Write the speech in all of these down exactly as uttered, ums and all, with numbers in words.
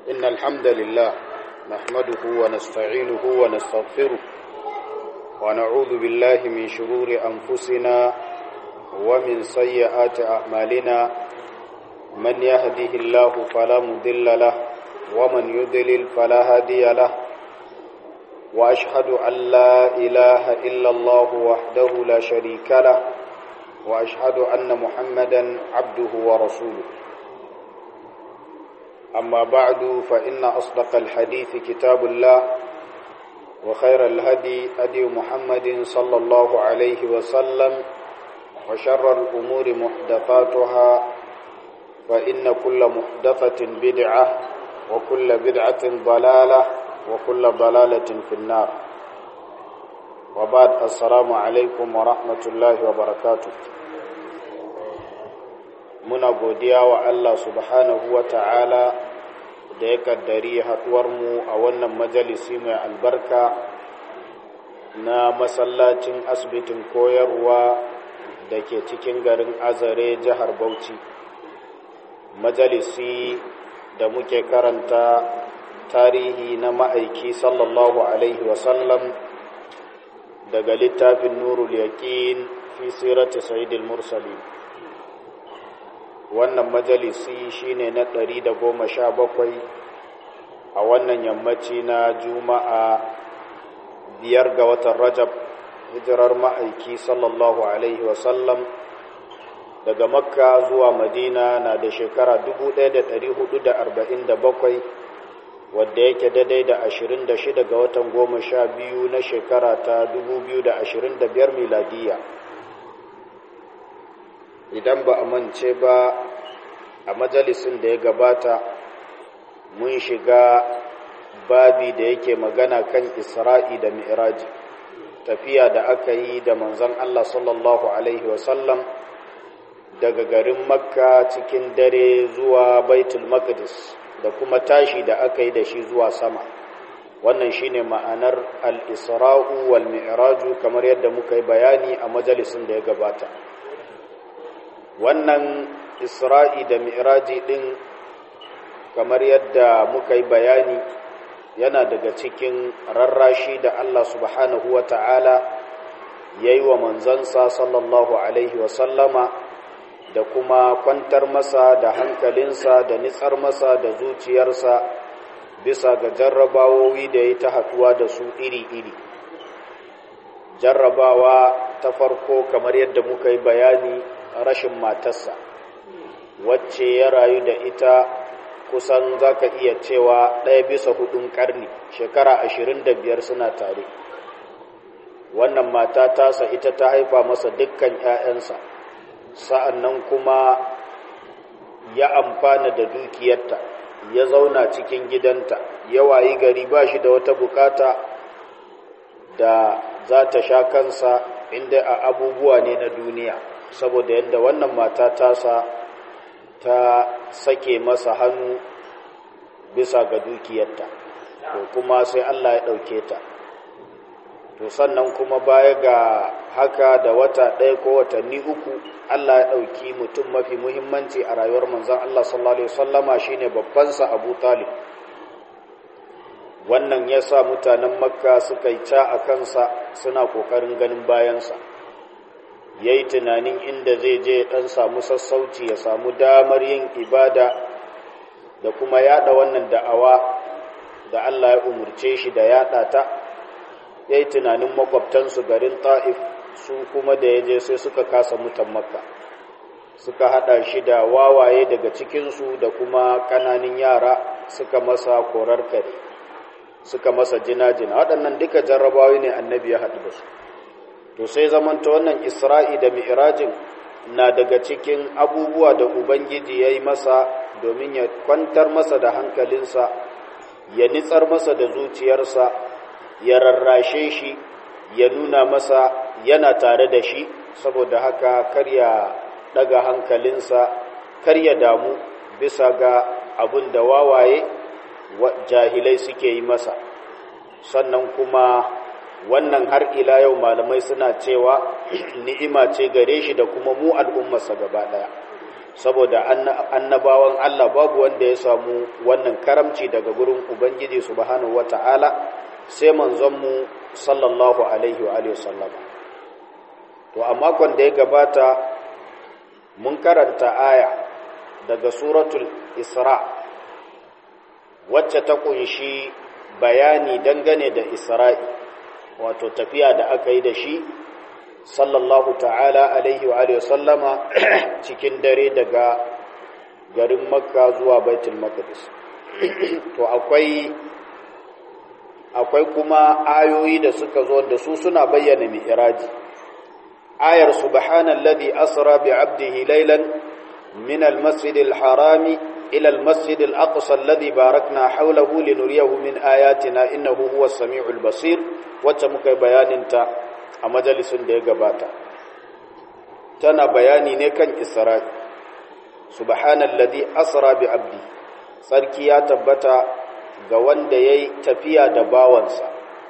إن الحمد لله نحمده ونستعينه ونستغفره ونعوذ بالله من شرور أنفسنا ومن سيئات أعمالنا من يهده الله فلا مضل له ومن يضلل فلا هادي له وأشهد أن لا إله إلا الله وحده لا شريك له وأشهد أن محمدا عبده ورسوله أما بعد فإن أصدق الحديث كتاب الله وخير الهدي هدي محمد صلى الله عليه وسلم وشر الأمور محدثاتها فإن كل محدثة بدعة وكل بدعة ضلالة وكل ضلالة في النار وبعد السلام عليكم ورحمة الله وبركاته muna godiya wa Allah subhanahu wa ta'ala da ya kaddari haɗuwarmu a wannan majalisi mai albarka na masallacin asibitin koyarwa da ke cikin garin Azare jihar Bauchi. Majalisi da muke karanta tarihi na ma'aiki sallallahu alaihi wasallam daga littafin Nurul Yaqin fi sirati Sayyidil Mursalin. Wannan majalisi shine na ɗari da goma sha bakwai a wannan yammaci na Juma'a biyar ga watan Rajab hijirar ma'aiki sallallahu alaihi wasallam daga Makka zuwa Madina na da shekara dubu ɗaya da ɗari hudu da arba'in da bakwai wadda yake daidai da ashirin da shida ga watan goma sha biyu na shekara ta dubu biyu da ashirin da biyar miladiya. Idan ba a mance ba a majalisin da ya gabata mun shiga babi da yake magana kan Isra'i da Mi'raji, tafiya da aka yi da manzon Allah sallallahu alaihi wasallam daga garin Makka cikin dare zuwa Baitul Maqdis da kuma tashi da aka yi da shi zuwa sama. Wannan shine ma'anar al-Isra'u wal Mi'raju kamar yadda muka yi bayani a majalisin da ya gabata. Wannan Isra'i da Mi'raji ɗin kamar yadda muka yi bayani yana daga cikin rarrashi da Allah subhanahu wa ta'ala ya yi wa manzansa sallallahu Alaihi wasallama da kuma kwantar masa da hankalinsa da nitsar masa da zuciyarsa bisa ga jarrabawowi da ya ta haɗuwa da su iri-iri. Jarrabawa ta farko kamar yadda muka yi bayani rashin matarsa wacce ya rayu da ita kusan zaka iya cewa ɗaya bisa hudun ƙarni, shekara ashirin da biyar suna tare. Wannan mata tasa ita ta haifa masa dukkan ‘ya'yansa, sa'an nan kuma ya amfana da dukiyarta, ya zauna cikin gidanta, ya wayi gari ba shi da wata bukata da za ta sha kansa inda a abubuwa ne na duniya. Saboda yadda wannan mata tasa ta sake masa hannu bisa ga dukiyarta, to kuma sai Allah ya ɗauke ta. To sannan kuma baya ga haka da wata ɗaya ko watanni uku Allah ya ɗauki mutum mafi muhimmanci a rayuwar manzon Allah sallallahu alaihi wasallama shine babbansa Abu Talib. Wannan ya sa mutanen Makka suka yi ca a kansa suna ƙoƙarin ganin bayansa. Ya yi tunanin inda zai je ɗan samu sassauci ya samu damar yin ibada da kuma yaɗa wannan da'awa da Allah ya umurce shi da yaɗa ta. Ya yi tunanin makwabtansu garin Ta'if su kuma da ya je sai suka kasa mutan Makka, suka haɗa shi da wawaye daga cikinsu da kuma ƙananan yara suka masa korar kare, suka masa jina-jina. Waɗannan duka jarrabawa ne annabi ya haɗu da su. To sai zamanta wannan Isra'i da Mi'rajin na daga cikin abubuwa da Ubangiji ya yi masa domin ya kwantar masa da hankalinsa, ya nitsar masa da zuciyarsa, ya rarrashe shi, ya nuna masa yana tare da shi, saboda haka kar ya daga hankalinsa, kar ya damu bisa ga abin da wawaye jahilai suke yi masa. Sannan kuma wannan har ila yau malamai suna cewa ni'ima ce gare shi da kuma mu al'ummarsa gaba ɗaya, saboda annabawan Allah babu wanda ya samu wannan karamci daga gurin Ubangiji subhanahu wata'ala sai manzonmu sallallahu alaihi wa alihi wasallama. To a makon da ya gabata mun karanta aya daga suratul Isra wacce ta kunshi bayani dangane da Isra'i, wato tafiya da aka yi da shi sallallahu ta'ala alaihi wa alihi sallama cikin dare daga garin Makka zuwa Baitul Maqdis. To akwai akwai kuma ayoyi da suka zo da su suna bayyana mi'raji. Ayar subhanalladhi asra bi 'abdihi laylan min al-masjidil harami ila al-masjidil aqsa alladhi barakna hawlahu linuriyahu min ayatina innahu huwas samiul basir, wacce muka yi bayanin ta a majalisun da ya gabata. Tana bayani ne kan Isra'i. Subhanalladhi asra bi 'abdi, sarki ya tabbata ga wanda yayi tafiya da bawansa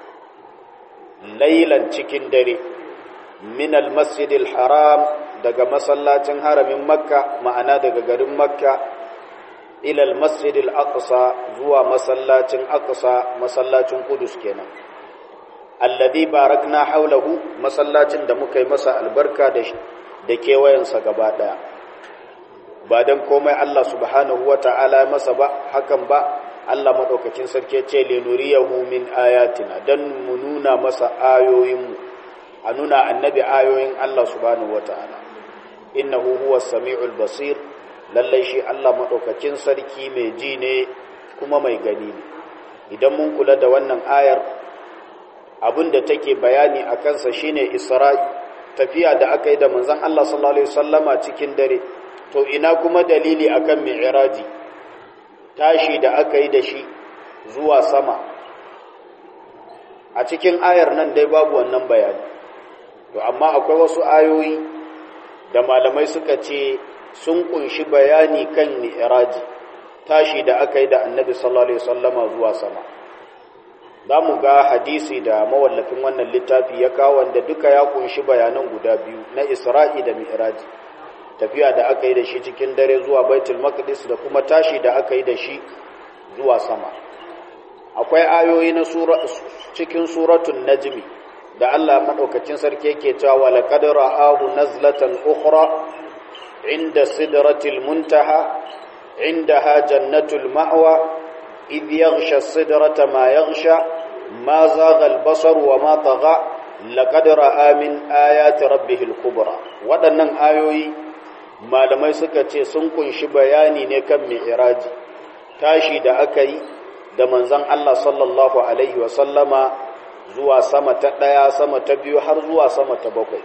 laylan cikin dare min al-masjidil haram, daga masallacin haramin Makka, ma'ana daga garin Makka, ila al-masjidil aqsa, zuwa masallacin aqsa, masallacin Qudus kenan, alladhi barakna hawlahu, masallacin da muka yi masa albarka da da kewayensa gaba daya. Ba dan komai Allah subhanahu wata'ala masa ba hakan ba, Allah madaukakin sarki ce linuriyahu min ayatina, dan mu nuna masa ayoyinmu, a nuna annabi ayoyin Allah subhanahu wata'ala. Innahu huwas samiul basir, lallai shi Allah madaukakin sarki mai ji ne kuma mai gani ne. Idan mun kula da wannan ayar, abin da take bayani a kansa shine Isra'i, tafiya da aka yi da manzon Allah sallallahu alaihi wasallama cikin dare. To ina kuma dalili akan mi'raji, tashi da aka yi da shi zuwa sama. A cikin ayar nan dai babu wannan bayani. To amma akwai wasu ayoyi da malamai suka ce sun kunshi bayani kan mi'raji, tashi da aka yi da Annabi sallallahu alaihi wasallama zuwa sama. Za mu ga hadisi da mawallafin wannan littafi ya kawo wanda duka ya kunshi bayanan guda biyu na Isra'i da mi'raji. Tafiya da aka yi da shi cikin dare zuwa Baitul Maqdis da kuma tashi da aka yi da shi zuwa sama. Akwai ayoyi na sura cikin suratul Najmi da Allah madaukakin sarki yake cewa laqad ra'ahu nazlatan ukhra inda sidratil muntaha indaha jannatul ma'wa idh yaghsha as-sidrata ma yaghsha ma zagha al-basar wa ma tagha laqad ra'a min ayati rabbihil kubra. Waɗannan ayoyi malamai suka ce sun kunshi bayani ne kan mi'raji, tashi da aka yi da manzon Allah sallallahu alaihi wa sallama zuwa sama ta ɗaya, sama ta biyu, har zuwa sama ta bakwai.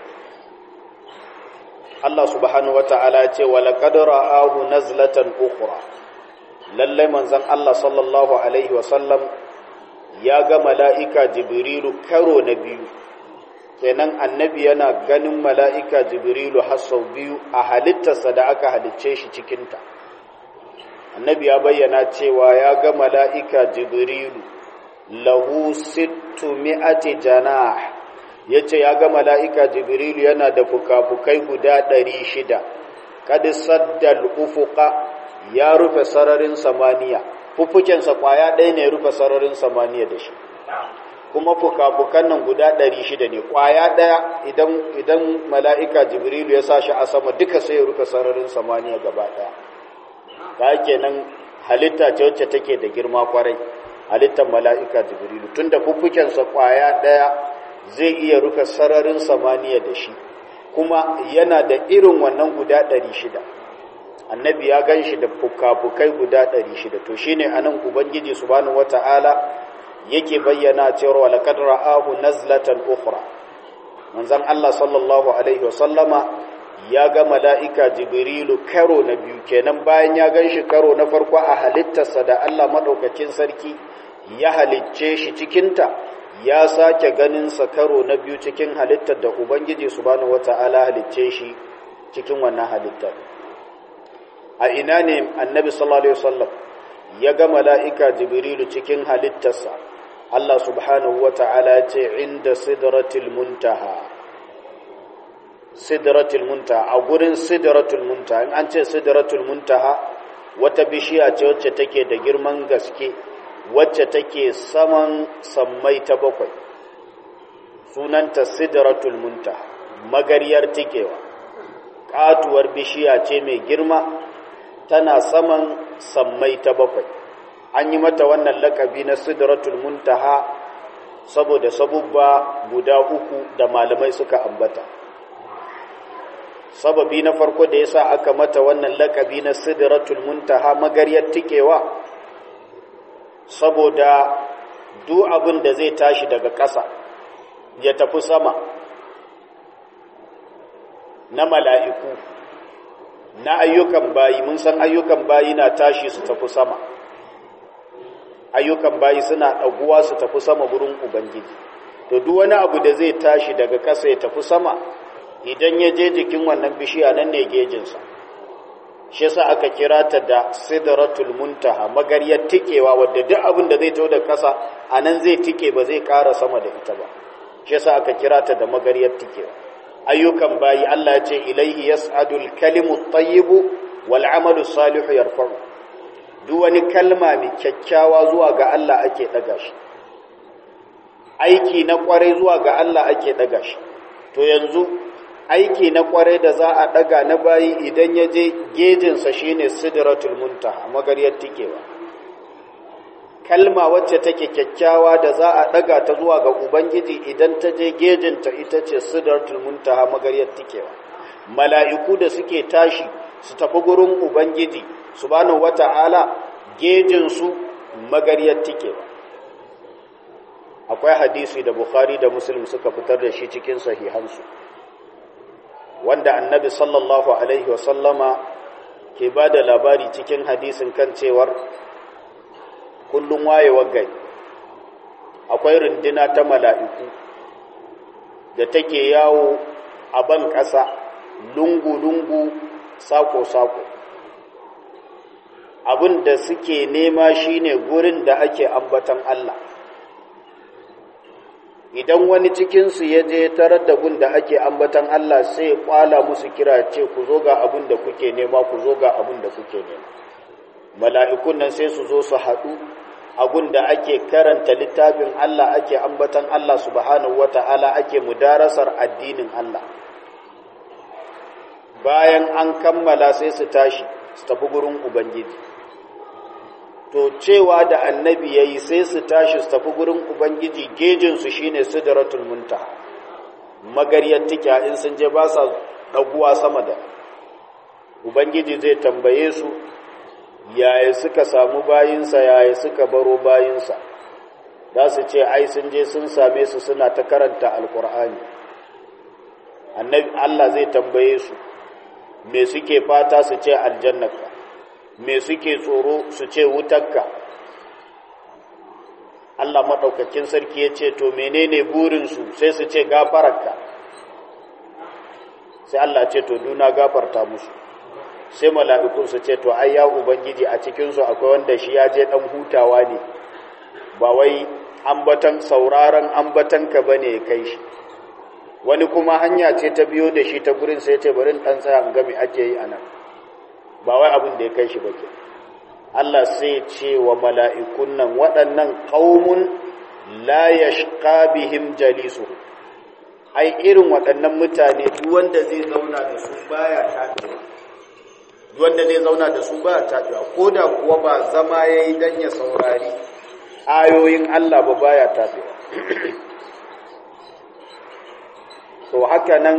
Allah subhanahu wata'ala ce wa laqad ra'ahu nazlatan ukhra, lalle manzon Allah sallallahu alaihi wa sallam ya ga mala'ika Jibrilu karo na biyu. Kenan annabi yana ganin mala'ika Jibrilu har sau biyu a halittarsa da aka halicce shi cikinta. Annabi ya bayyana cewa ya ga mala'ika Jibrilu lahu sittu mi'ati janah, yace ya ga mala'ika Jibrilu yana da fukafukai guda ɗari shida, kad saddal ufuqa, ya rufe sararin samaniya, fuffukensa kwaya ɗaya ne rufe sararin samaniya da shi, kuma fukafukan nan guda ɗari shida ne, kwaya ɗaya idan idan mala'ika Jibrilu ya sa shi a sama duka sai ya rufe sararin samaniya gaba ɗaya. Ta kenan halitta ce wacce take da girma kwarai, halittar mala'ika Jibrilu, tun da fuffukensa ƙwaya ɗaya zai iya rufe sararin samaniya da shi, kuma yana da irin wannan guda ɗari shida. Annabi ya gan shi da fukafukai guda ɗari shida. To shi ne a nan Ubangiji subhanahu wa ta'ala yake bayyana cewar walakad ra'ahu nazlatan ukhra. Manzon Allah sallallahu alaihi wa sallama ya ga mala'ika Jibrilu karo na biyu, kenan bayan ya gan shi karo na farko a halittarsa da Allah maɗaukakin sarki ya halicce shi cikinta, ya sake ganinsa karo na biyu cikin halittar da Ubangiji subhanahu wata'ala halicce shi cikin wannan halittar. A ina ne annabi sallallahu alaihi wasallam ya ga mala'ika Jibrilu cikin halittarsa? Allah subhanahu wata'ala ce inda sidratil muntaha, sidratul muntaha, a gurin sidratul muntaha. In an ce sidratul muntaha wata bishiya ce wacce take da girman gaske, wacce take saman sammai ta bakwai, sunanta sidratul muntaha, magariyar tikewa. Katuwar bishiya ce mai girma, tana saman sammai ta bakwai. An yi mata wannan lakabi na sidratul muntaha saboda sabubba guda uku da malamai suka ambata. Sababi na farko da yasa aka mata wannan lakabi na sidratul muntaha, magariyar tikewa, saboda duk abin da zai tashi daga ƙasa ya tafi sama na mala'iku, na ayyukan bayi. Mun san ayyukan bayi na tashi su tafi sama, ayyukan bayi suna ɗaguwa su tafi sama gurin Ubangiji. To duk wani abu da zai tashi daga ƙasa ya tafi sama, idan ya je jikin wannan bishiya nan ne gejinsa. Shi yasa aka kira ta da sidratul muntaha, magariyar tikewa, wadda duk abin da zai taho da ƙasa a nan zai tike, ba zai ƙara sama da ita ba. Shi yasa aka kira ta da magariyar tikewa. Ayyukan bayi, Allah ya ce ilaihi yas'adul kalimut tayyibu wal amalu salihu yarfa'u. Duk wani kalma mai kyakkyawa zuwa ga Allah ake daga shi, aiki na kwarai zuwa ga Allah ake daga shi. To yanzu aiki na kwarai da za a daga na bayi idan ya je gejinsa shine sidratul muntaha, magariyar tikewa. Kalma wacce take kyakkyawa da za a daga ta zuwa ga Ubangiji idan ta je gejinta ita ce sidratul muntaha, magariyar tikewa. Mala'iku da suke tashi su tafi gurin Ubangiji subhanahu wata'ala, gejinsu magariyar tikewa. Akwai hadisi da Bukhari da Muslim suka fitar da shi cikin sahihansu, wanda Annabi sallallahu alaihi wasallama ke ba da labari cikin hadisin kan cewar kullum wayewar gari akwai runduna ta mala'iku da take yawo a ban ƙasa, lungu-lungu, sako-sako. Abin da suke nema shine gurin da ake ambatan Allah. Idan wani cikinsu ya je tarar da gun da ake ambatan Allah, sai kwala musu kira, ce ku zo ga abin da kuke nema, ku zo ga abin da kuke nema. Mala'ikun nan sai su zo su haɗu a gun da ake karanta littafin Allah, ake ambatan Allah subhanahu wata'ala, ake mudarasar addinin Allah. Bayan an kammala sai su tashi su tafi gurin Ubangiji. To cewa da annabi yayi sai su tashi su tafi gurin Ubangiji, gejinsu shine sidratul muntaha, magariyar tika. In sun je ba sa daguwa sama da Ubangiji, zai tambaye su yaya suka samu bayinsa, yaya suka baro bayinsa. Za su ce ai sun je sun same su suna ta karanta alkur'ani. Annabi Allah zai tambaye su me suke fata, su ce aljannaka, me suke tsoro, su ce wutarka. Allah maɗaukakin sarki ya ce to menene burinsu, sai su ce gafararka. Sai Allah ce to duna gafarta musu. Sai mala'ikun su ce to ai ya Ubangiji, a cikinsu akwai wanda shi ya je ɗan hutawa ne, ba wai ambatan sauraron ambatanka ba ne ya kai shi. Wani kuma hanya ce ta biyo da shi ta gurin, sai ce bari ɗan tsaya in ga me ake yi a nan, ba wai abin da ya kai shi ba ke. Allah sai ce wa mala'ikun nan, waɗannan ƙaumun la yashqa bihim jalisuhu. Ai irin waɗannan mutane duk wanda zai zauna da su baya tafiya, duk wanda zai zauna da su baya tafiya, ko da kuwa ba zama yayi dan ya saurari ayoyin Allah ba, baya tafiya. To haka nan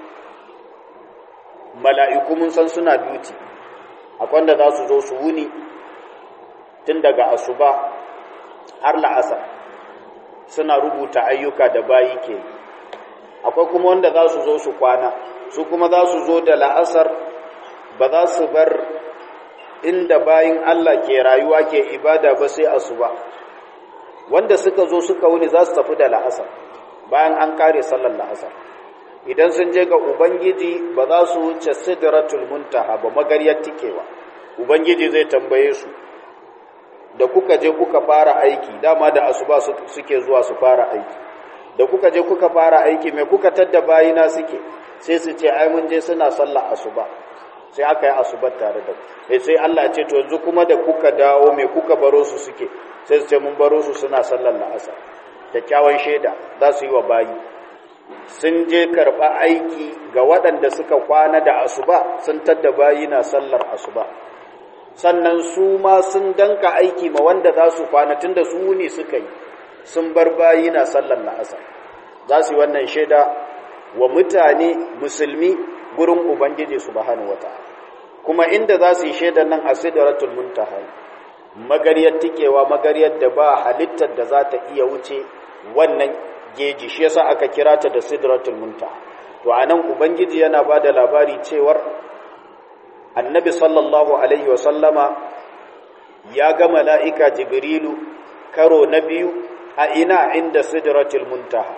mala'iku mun san suna duti, akwai wanda za su zo su wuni tun daga asuba har la'asar suna rubuta ayyuka da bayi ke. Akwai kuma wanda za su zo su kwana, su kuma za su zo da la'asar, ba za su bar inda bayin Allah ke rayuwa ke ibada ba sai asuba. Wanda suka zo suka wuni za su tafi da la'asar bayan an kare sallar la'asar. Idan sun je ga Ubangiji ba za su wuce sidratul muntaha ba, magariyar tikewa. Ubangiji zai tambaye su, da kuka je kuka fara aiki, dama da asuba suke zuwa su fara aiki, da kuka je kuka fara aiki mai kuka tadda bayina suke, sai su ce ai mun je suna sallar asuba sai aka yi asubar tare da ku sai Allah ce to yanzu kuma da kuka dawo me kuka baro su suke sai su ce mun baro su suna sallar la'asar kyakkyawan shaida za su yi wa bayi sun je karɓa aiki ga waɗanda suka kwana da asuba sun tadda bayi na sallar asuba sannan su ma sun danka aiki ma wanda za su kwana tun da su ne suka yi sun bar bayi na sallar la'asar za su yi wannan shaida wa mutane musulmi gurin ubangiji subhanahu wata'ala kuma inda za su yi shaidar nan a sidratul muntaha magariyar tikewa magariyar da ba halittar da za ta iya wuce wannan geji shi yasa aka kira ta da sidratul muntaha to anan ubangiji yana ba da labari cewar annabi sallallahu alaihi wa sallama ya ga mala'ika jibrilu karo na biyu a ina inda sidratul muntaha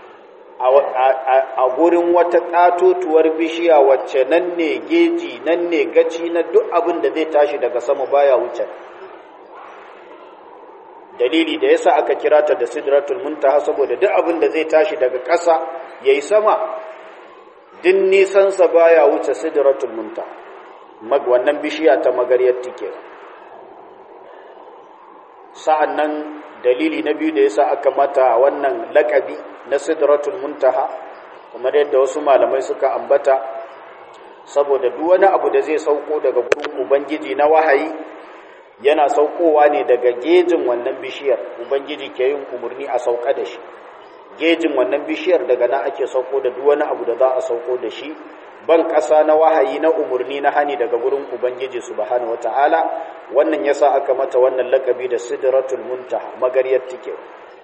a gurin wata katotuwar bishiya wacce nan ne geji nan ne gaci na duk abin da zai tashi daga sama baya wuce dalili da yasa aka kira ta da sidratul muntaha saboda duk abin da zai tashi daga ƙasa yayi sama din nisan sa baya wuce sidratul muntaha mag wannan bishiya ta magariyar tike sa'annan dalili na biyu da yasa aka mata wannan laqabi na sidratul muntaha kamar yadda wasu malamai suka ambata saboda duk wani abu da zai sauko daga gurin ubangiji na wahayi yana saukowa ne daga gejin wannan bishiyar ubangiji ke yin umurni a sauka da shi gejin wannan bishiyar daga nan ake sauko da duk wani abu da za a sauko da shi ban ƙasa na wahayi na umurni na hani daga gurin ubangiji subhanahu wataala wannan yasa aka mata wannan lakabi da sidratul muntaha magariyar tike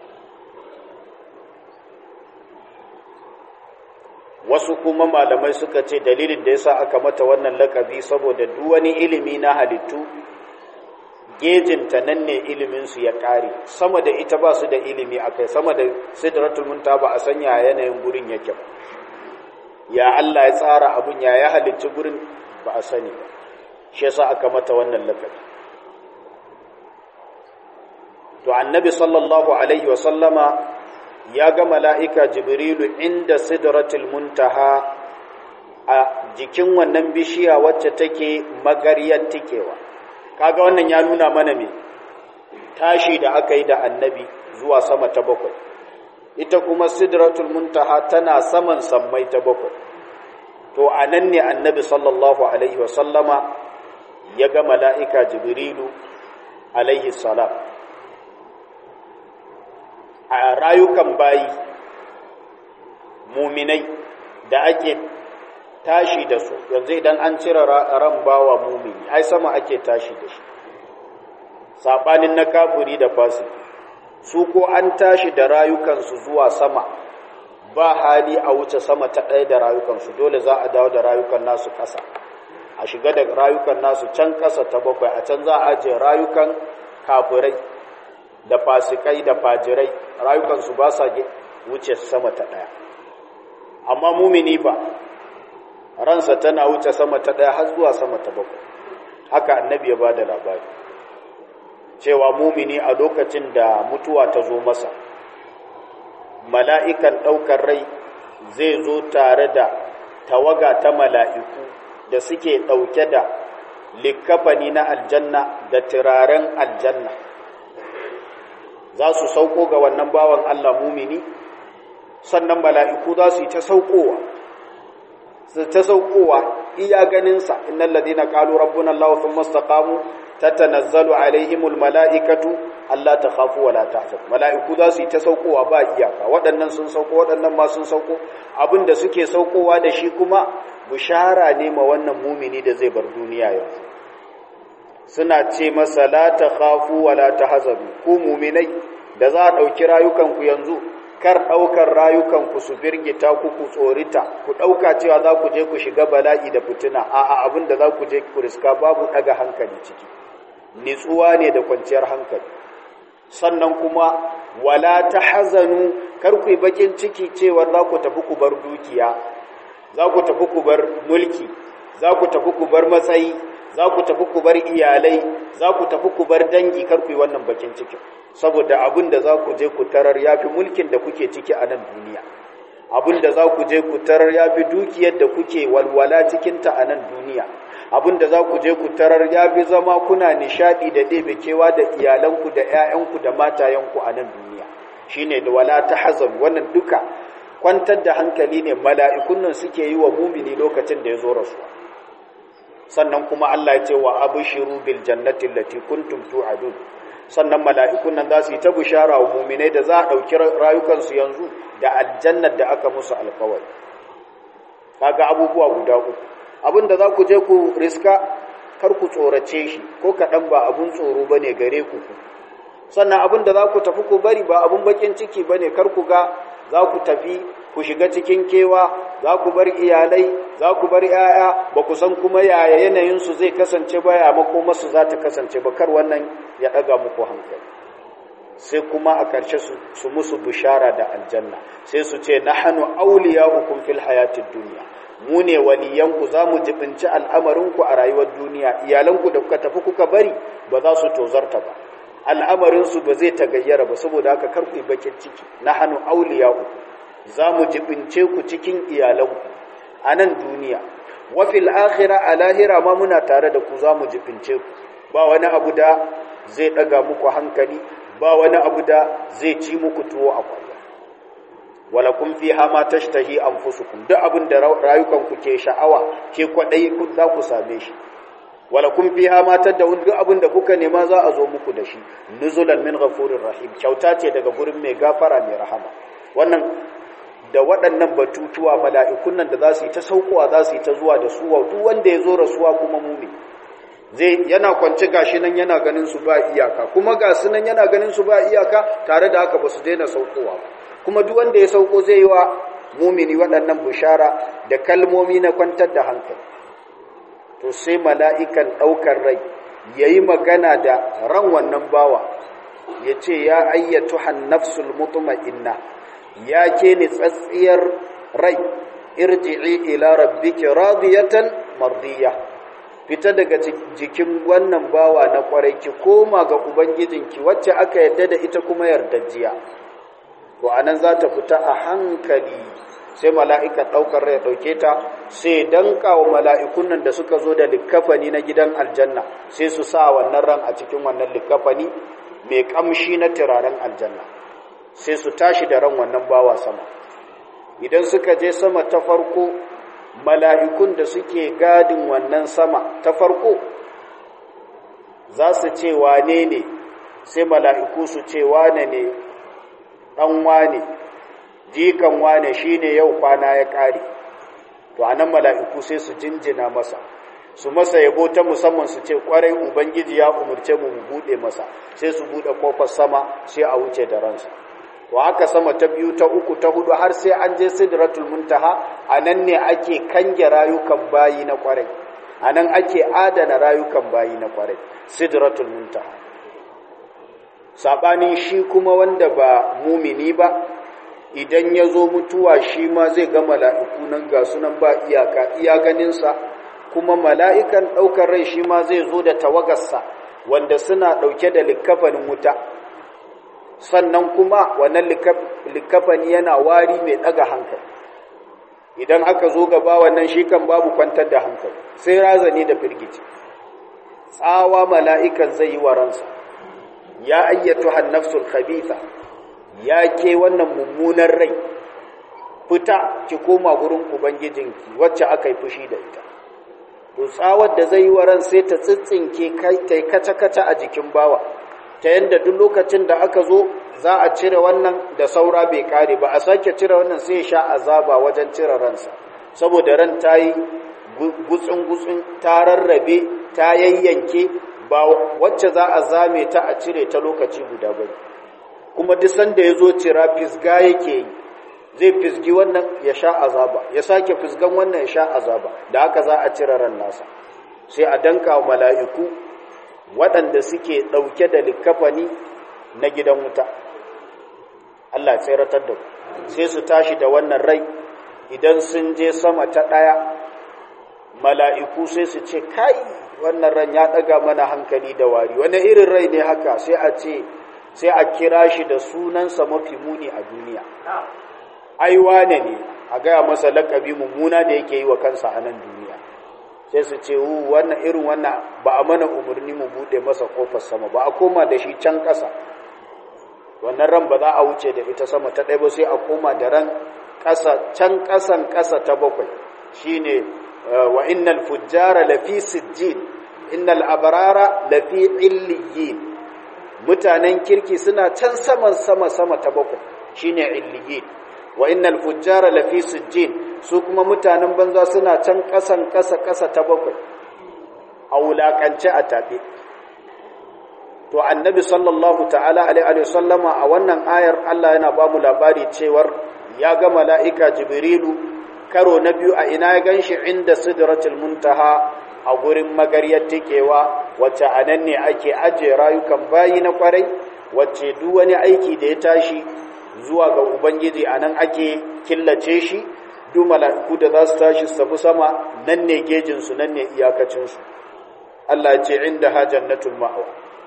wasu kuma malamai suka ce dalilin da yasa aka mata wannan lakabi saboda duk wani ilimi na halittu gejinta nan ne iliminsu ya ƙare sama da ita ba su da ilimi a kai sama da sidratul muntaha ba a sanya yanayin gurin yake ba ya Allah ya tsara abun ya ya halicci gurin ba a sani ba shi yasa aka mata wannan lakabi to annabi sallallahu alaihi wa sallama ya ga mala'ika jibrilu inda sidratul muntaha a jikin wannan bishiya wacce take magariyar tikewa kaga wannan ya nuna mana me tashi da aka yi da annabi zuwa sama ta bakwai ita kuma sidratul muntaha tana saman sammai ta bakwai to anan ne annabi sallallahu alaihi wasallama ya ga mala'ika jibrilu alaihi salam a rayukan bayi muminai da ake tashi da su yanzu idan an cire ran bawa mumini ai sama ake tashi da shi sabanin na kafiri da fasiki su ko an tashi da rayukansu zuwa sama ba hali a wuce sama ta ɗaya da rayukansu dole za a dawo da rayukan nasu ƙasa a shiga da rayukan nasu can ƙasa ta bakwai a can za a ajiye rayukan kafirai da fasikai da fajirai rayukansu ba sa wuce sama ta ɗaya amma mumini ba ransa tana wuce sama ta ɗaya har zuwa sama ta bakwai haka annabi ya ba da labari cewa mumini a lokacin da mutuwa ta zo masa mala'ikan ɗaukar rai zai zo tare da tawaga ta mala'iku da suke ɗauke da likafani na aljanna da turaren aljanna za su sauko ga wannan bawan Allah mumini sannan mala'iku za su yi ta saukowa su ta saukowa iya ganinsa innal ladina qalu rabbuna Allah thumma istaqamu tatanazzalu alaihimul mala'ikatu alla takhafu wa la tahzanu mala'iku za su yi ta saukowa ba iyaka waɗannan sun sauko waɗannan ma sun sauko abinda suke saukowa da shi kuma bushara ne ma wannan mumini da zai bar duniya yanzu suna ce masa la takhafu wa la tahzanu ku muminai da za a dauki rayukanku yanzu kar ɗaukar rayukanku su birgita ku ku tsorita ku ɗauka cewa za ku je ku shiga bala'i da fitina a'a abin da za ku je ku riska babu ɗaga hankali ciki nitsuwa ne da kwanciyar hankali sannan kuma wala ta hazanu kar ku yi bakin ciki cewa za ku tafi ku bar dukiya za ku tafi ku bar mulki za ku tafi ku bar matsayi za ku tafi ku bar iyalai za ku tafi ku bar dangi kar ku yi wannan bakin cikin saboda abin da za ku je ku tarar ya fi mulkin da kuke ciki a nan duniya abinda za ku je ku tarar ya fi dukiyar da kuke walwala cikinta a nan duniya, abinda za ku je ku tarar ya fi zama kuna nishaɗi da ɗebe kewa da iyalanku da ‘ya'yanku da matayenku a nan duniya, shi ne da wala ta hazan. Wannan duka kwantar da hankali ne mala'ikun nan suke yi wa mumini lokacin da ya zo rasuwa. Sannan kuma Allah ya ce wa abshiru bil jannati allati kuntum tu'adun. Sannan mala'ikun nan za su yi ta bishara wa muminai da za a ɗauki rayukansu yanzu da aljannar da aka musu alkawari. Kaga abubuwa guda uku, abin da za ku je ku riska kar ku tsorace shi ko kaɗan ba abun tsoro ba ne gare ku ku. Sannan abin da za ku tafi ku bari ba abun bakin ciki ba ne, kar ku ga za ku tafi ku shiga cikin kewa, za ku bar iyalai, za ku bar ‘ya'ya, ba ku san kuma yaya yanayinsu zai kasance ba, ya makomarsu za ta kasance ba, kar wannan ya ɗaga muku hankali. Sai kuma a ƙarshe su musu bishara da aljanna, sai su ce na hannu auliya hukun fil hayatid duniya, mu ne waliyanku, za mu jibinci al'amarinku a rayuwar duniya, iyalanku da kuka tafi kuka bari ba za su tozarta ba, al'amarinsu ba zai tagayyara ba, saboda haka kar ku yi bakin ciki. Na hannu auliya hukun, za mu jibince ku cikin iyalanku a nan duniya, wafil akhira a lahira ma muna tare da ku, za mu jibince ku, ba wani abu da zai ɗaga muku hankali, ba wani abu da zai ci muku tuwo a kwallo. Wala kun fi hama tashtahi anfusukum, duk abin da rayukanku ke sha'awa ke kwaɗayi za ku same shi. Wala kun fi hama tadawun, duk abin da kuka nema za a zo muku da shi. Nuzulan min ghafurir rahim, kyauta ce daga gurin mai gafara mai rahama. Wannan da waɗannan batutuwa mala'ikun nan da za su yi ta saukowa, za su yi ta zuwa da suwa, duk wanda ya zo rasuwa kuma mumi zai yana kwance gashi nan yana ganin su ba iyaka, kuma ga su nan yana ganin su ba iyaka, tare da haka ba su daina saukowa. Kuma duk wanda ya sauko zai yi wa mumini waɗannan bishara da kalmomi na kwantar da hankali. To sai mala'ikan ɗaukar rai ya yi magana da ran wannan bawa, ya ce ya ayyatuhan nafsul mutma'inna, ya ke ni tsatsiyar rai, irji'i ila rabbiki radiyatan mardiya, fita daga jikin wannan bawa na kwarai, ki koma ga ubangijinki wacce aka yarda da ita kuma yardajiya. To anan za ta fita a hankali, sai mala'ikan ɗaukar rai ɗauke ta, sai danka wa mala'ikun nan da suka zo da likkafani na gidan aljanna, sai su sa wannan ran a cikin wannan likkafani mai ƙamshi na turaren aljanna, sai su tashi da ran wannan bawa sama. Idan suka je sama ta farko, mala'ikun da suke gadin wannan sama ta farko za su ce wane ne, sai mala'iku su ce wane ne, ɗan wane, jikan wane, shi ne yau kwana ya ƙare. To a nan mala'iku sai su jinjina masa, su masa yabo ta musamman, su ce ƙwarai Ubangiji ya umarce mu mu buɗe masa, sai su buɗe ƙofar sama, sai a wuce da ransa. To haka sama ta biyu, ta uku, ta hudu, har sai an je sidratul muntaha, a nan ne ake kange rayukan bayi na ƙwarai, a nan ake adana rayukan bayi na ƙwarai, sidratul muntaha. Saɓanin shi kuma wanda ba mumini ba, idan ya zo mutuwa shi ma zai ga mala'iku nan ga sunan ba iyaka, iya ganinsa, kuma mala'ikan ɗaukar rai shi ma zai zo da tawagarsa wanda suna ɗauke da likkafanin wuta. Sannan kuma wannan likkafani yana wari mai ɗaga hankali. Idan aka zo gaba wannan shi kan babu kwantar da hankali, sai razani da firgici. Tsawa mala'ikan zai yi wa ransa, ya ayyatuhan nafsul khabitha, ya ke wannan mummunan rai, fita ki koma gurin ubangijinki wacce aka yi fushi da ita. To tsawar da zai yi wa ran sai ta tsitsinke kai ta yi kaca-kaca a jikin bawa, ta yadda duk lokacin da aka zo za a cire wannan da saura bai kare ba, a sake cire wannan sai ya sha azaba wajen cire ransa, saboda ran ta yi gutsun-gutsun, ta rarrabe, ta yayyanke, ba wacce za a zame ta a cire ta lokaci guda ba. Kuma duk sanda ya zo cira fisga yake yi, zai fisgi wannan ya sha azaba, ya sake fisgan wannan ya sha azaba, da haka za a cire ran nasa. Sai a danka wa mala'iku waɗanda suke ɗauke da likkafani na gidan wuta. Allah tseratar da ku. Sai su tashi da wannan rai, idan sun je sama ta ɗaya, mala'iku sai su ce, kai, wannan ran ya ɗaga mana hankali da wari, wani irin rai ne haka, sai a ce, sai a kira shi da sunansa mafi muni a duniya. ai wane ne a gaya masa lakabi mummuna da yake yi wa kansa a nan duniya sai su ce wannan irin wannan ba a mana umarni mu bude masa kofar sama ba a koma da shi can ƙasa wannan ran ba za a wuce da ita sama ta ɗaya ba sai a koma da ran ƙasa can ƙasan ƙasa ta bakwai shine wa innal fujjara lafi sijjin innal abrara lafi illiyin mutanen kirki suna can saman sama sama ta bakwai shine illiyin wa innal fujjara lafi sijjin su kuma mutanen banza suna can ƙasan ƙasa ƙasa ta bakwai a wulakance a taɓe to annabi sallallahu ta'ala alaihi wasallama a wannan ayar Allah yana ba mu labari cewar ya ga mala'ika jibrilu karo na biyu a ina ya ganshi inda sidratul muntaha a gurin magaryar tikewa wacce anan ne ake aje rayukan bayi na kwarai wacce duk wani aiki da ya tashi zuwa ga ubangiji anan ake killace shi duk mala'iku da za su tashi su tafi sama nan ne gejin su nan ne iyakacin su Allah ya ce inda ha jannatul ma'wa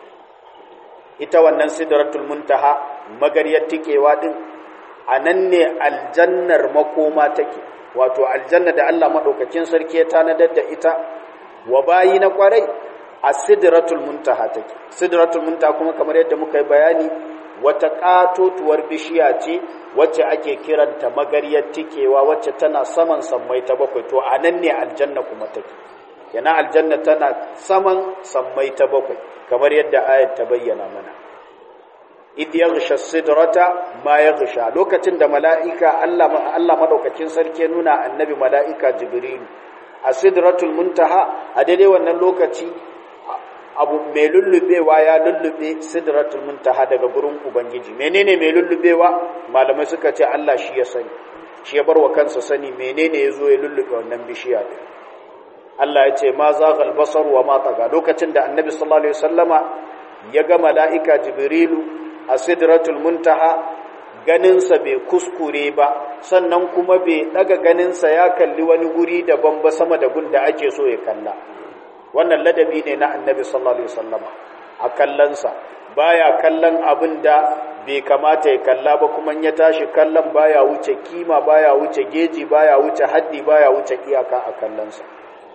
ita wannan sidratul muntaha magaryar tikewa din anan ne aljannar makoma take wato aljanna da Allah madaukakin sarki ya tanadar da ita wa bayi na kwarai a sidratul muntaha take sidratul muntaha kuma kamar yadda muka yi bayani wata katotuwar bishiya ce wacce ake kiranta magaryar tikewa wacce tana saman sammai ta bakwai to anan ne aljanna kuma take yana aljanna tana saman sammai ta bakwai kamar yadda ayat ta bayyana mana idh yaghsha sidrata ma yaghsha lokacin da mala'ika Allah Allah madaukakin sarki nuna annabi mala'ika jibril a sidratul muntaha a daidai wannan lokaci abu mai lullubewa ya lullube sidratul muntaha daga gurin ubangiji menene mai lullubewa malamai suka ce Allah shi ya sani shi ya barwa kansa sani menene yazo ya lullube wannan bishiya din Allah ya ce ma zaghal basar wa ma taga lokacin da annabi sallallahu alaihi wasallama ya ga mala'ika jibrilu a sidratul muntaha ganinsa bai kuskure ba sannan kuma bai daga ganinsa ya kalli wani guri daban ba sama da gunda ake so ya kalla wannan ladabi ne na annabi sallallahu alaihi wasallama a kallansa baya kallon abin da bai kamata ya kalla ba kuma ya tashi kallon baya wuce kima baya wuce geji baya wuce haddi baya wuce iyaka a kallansa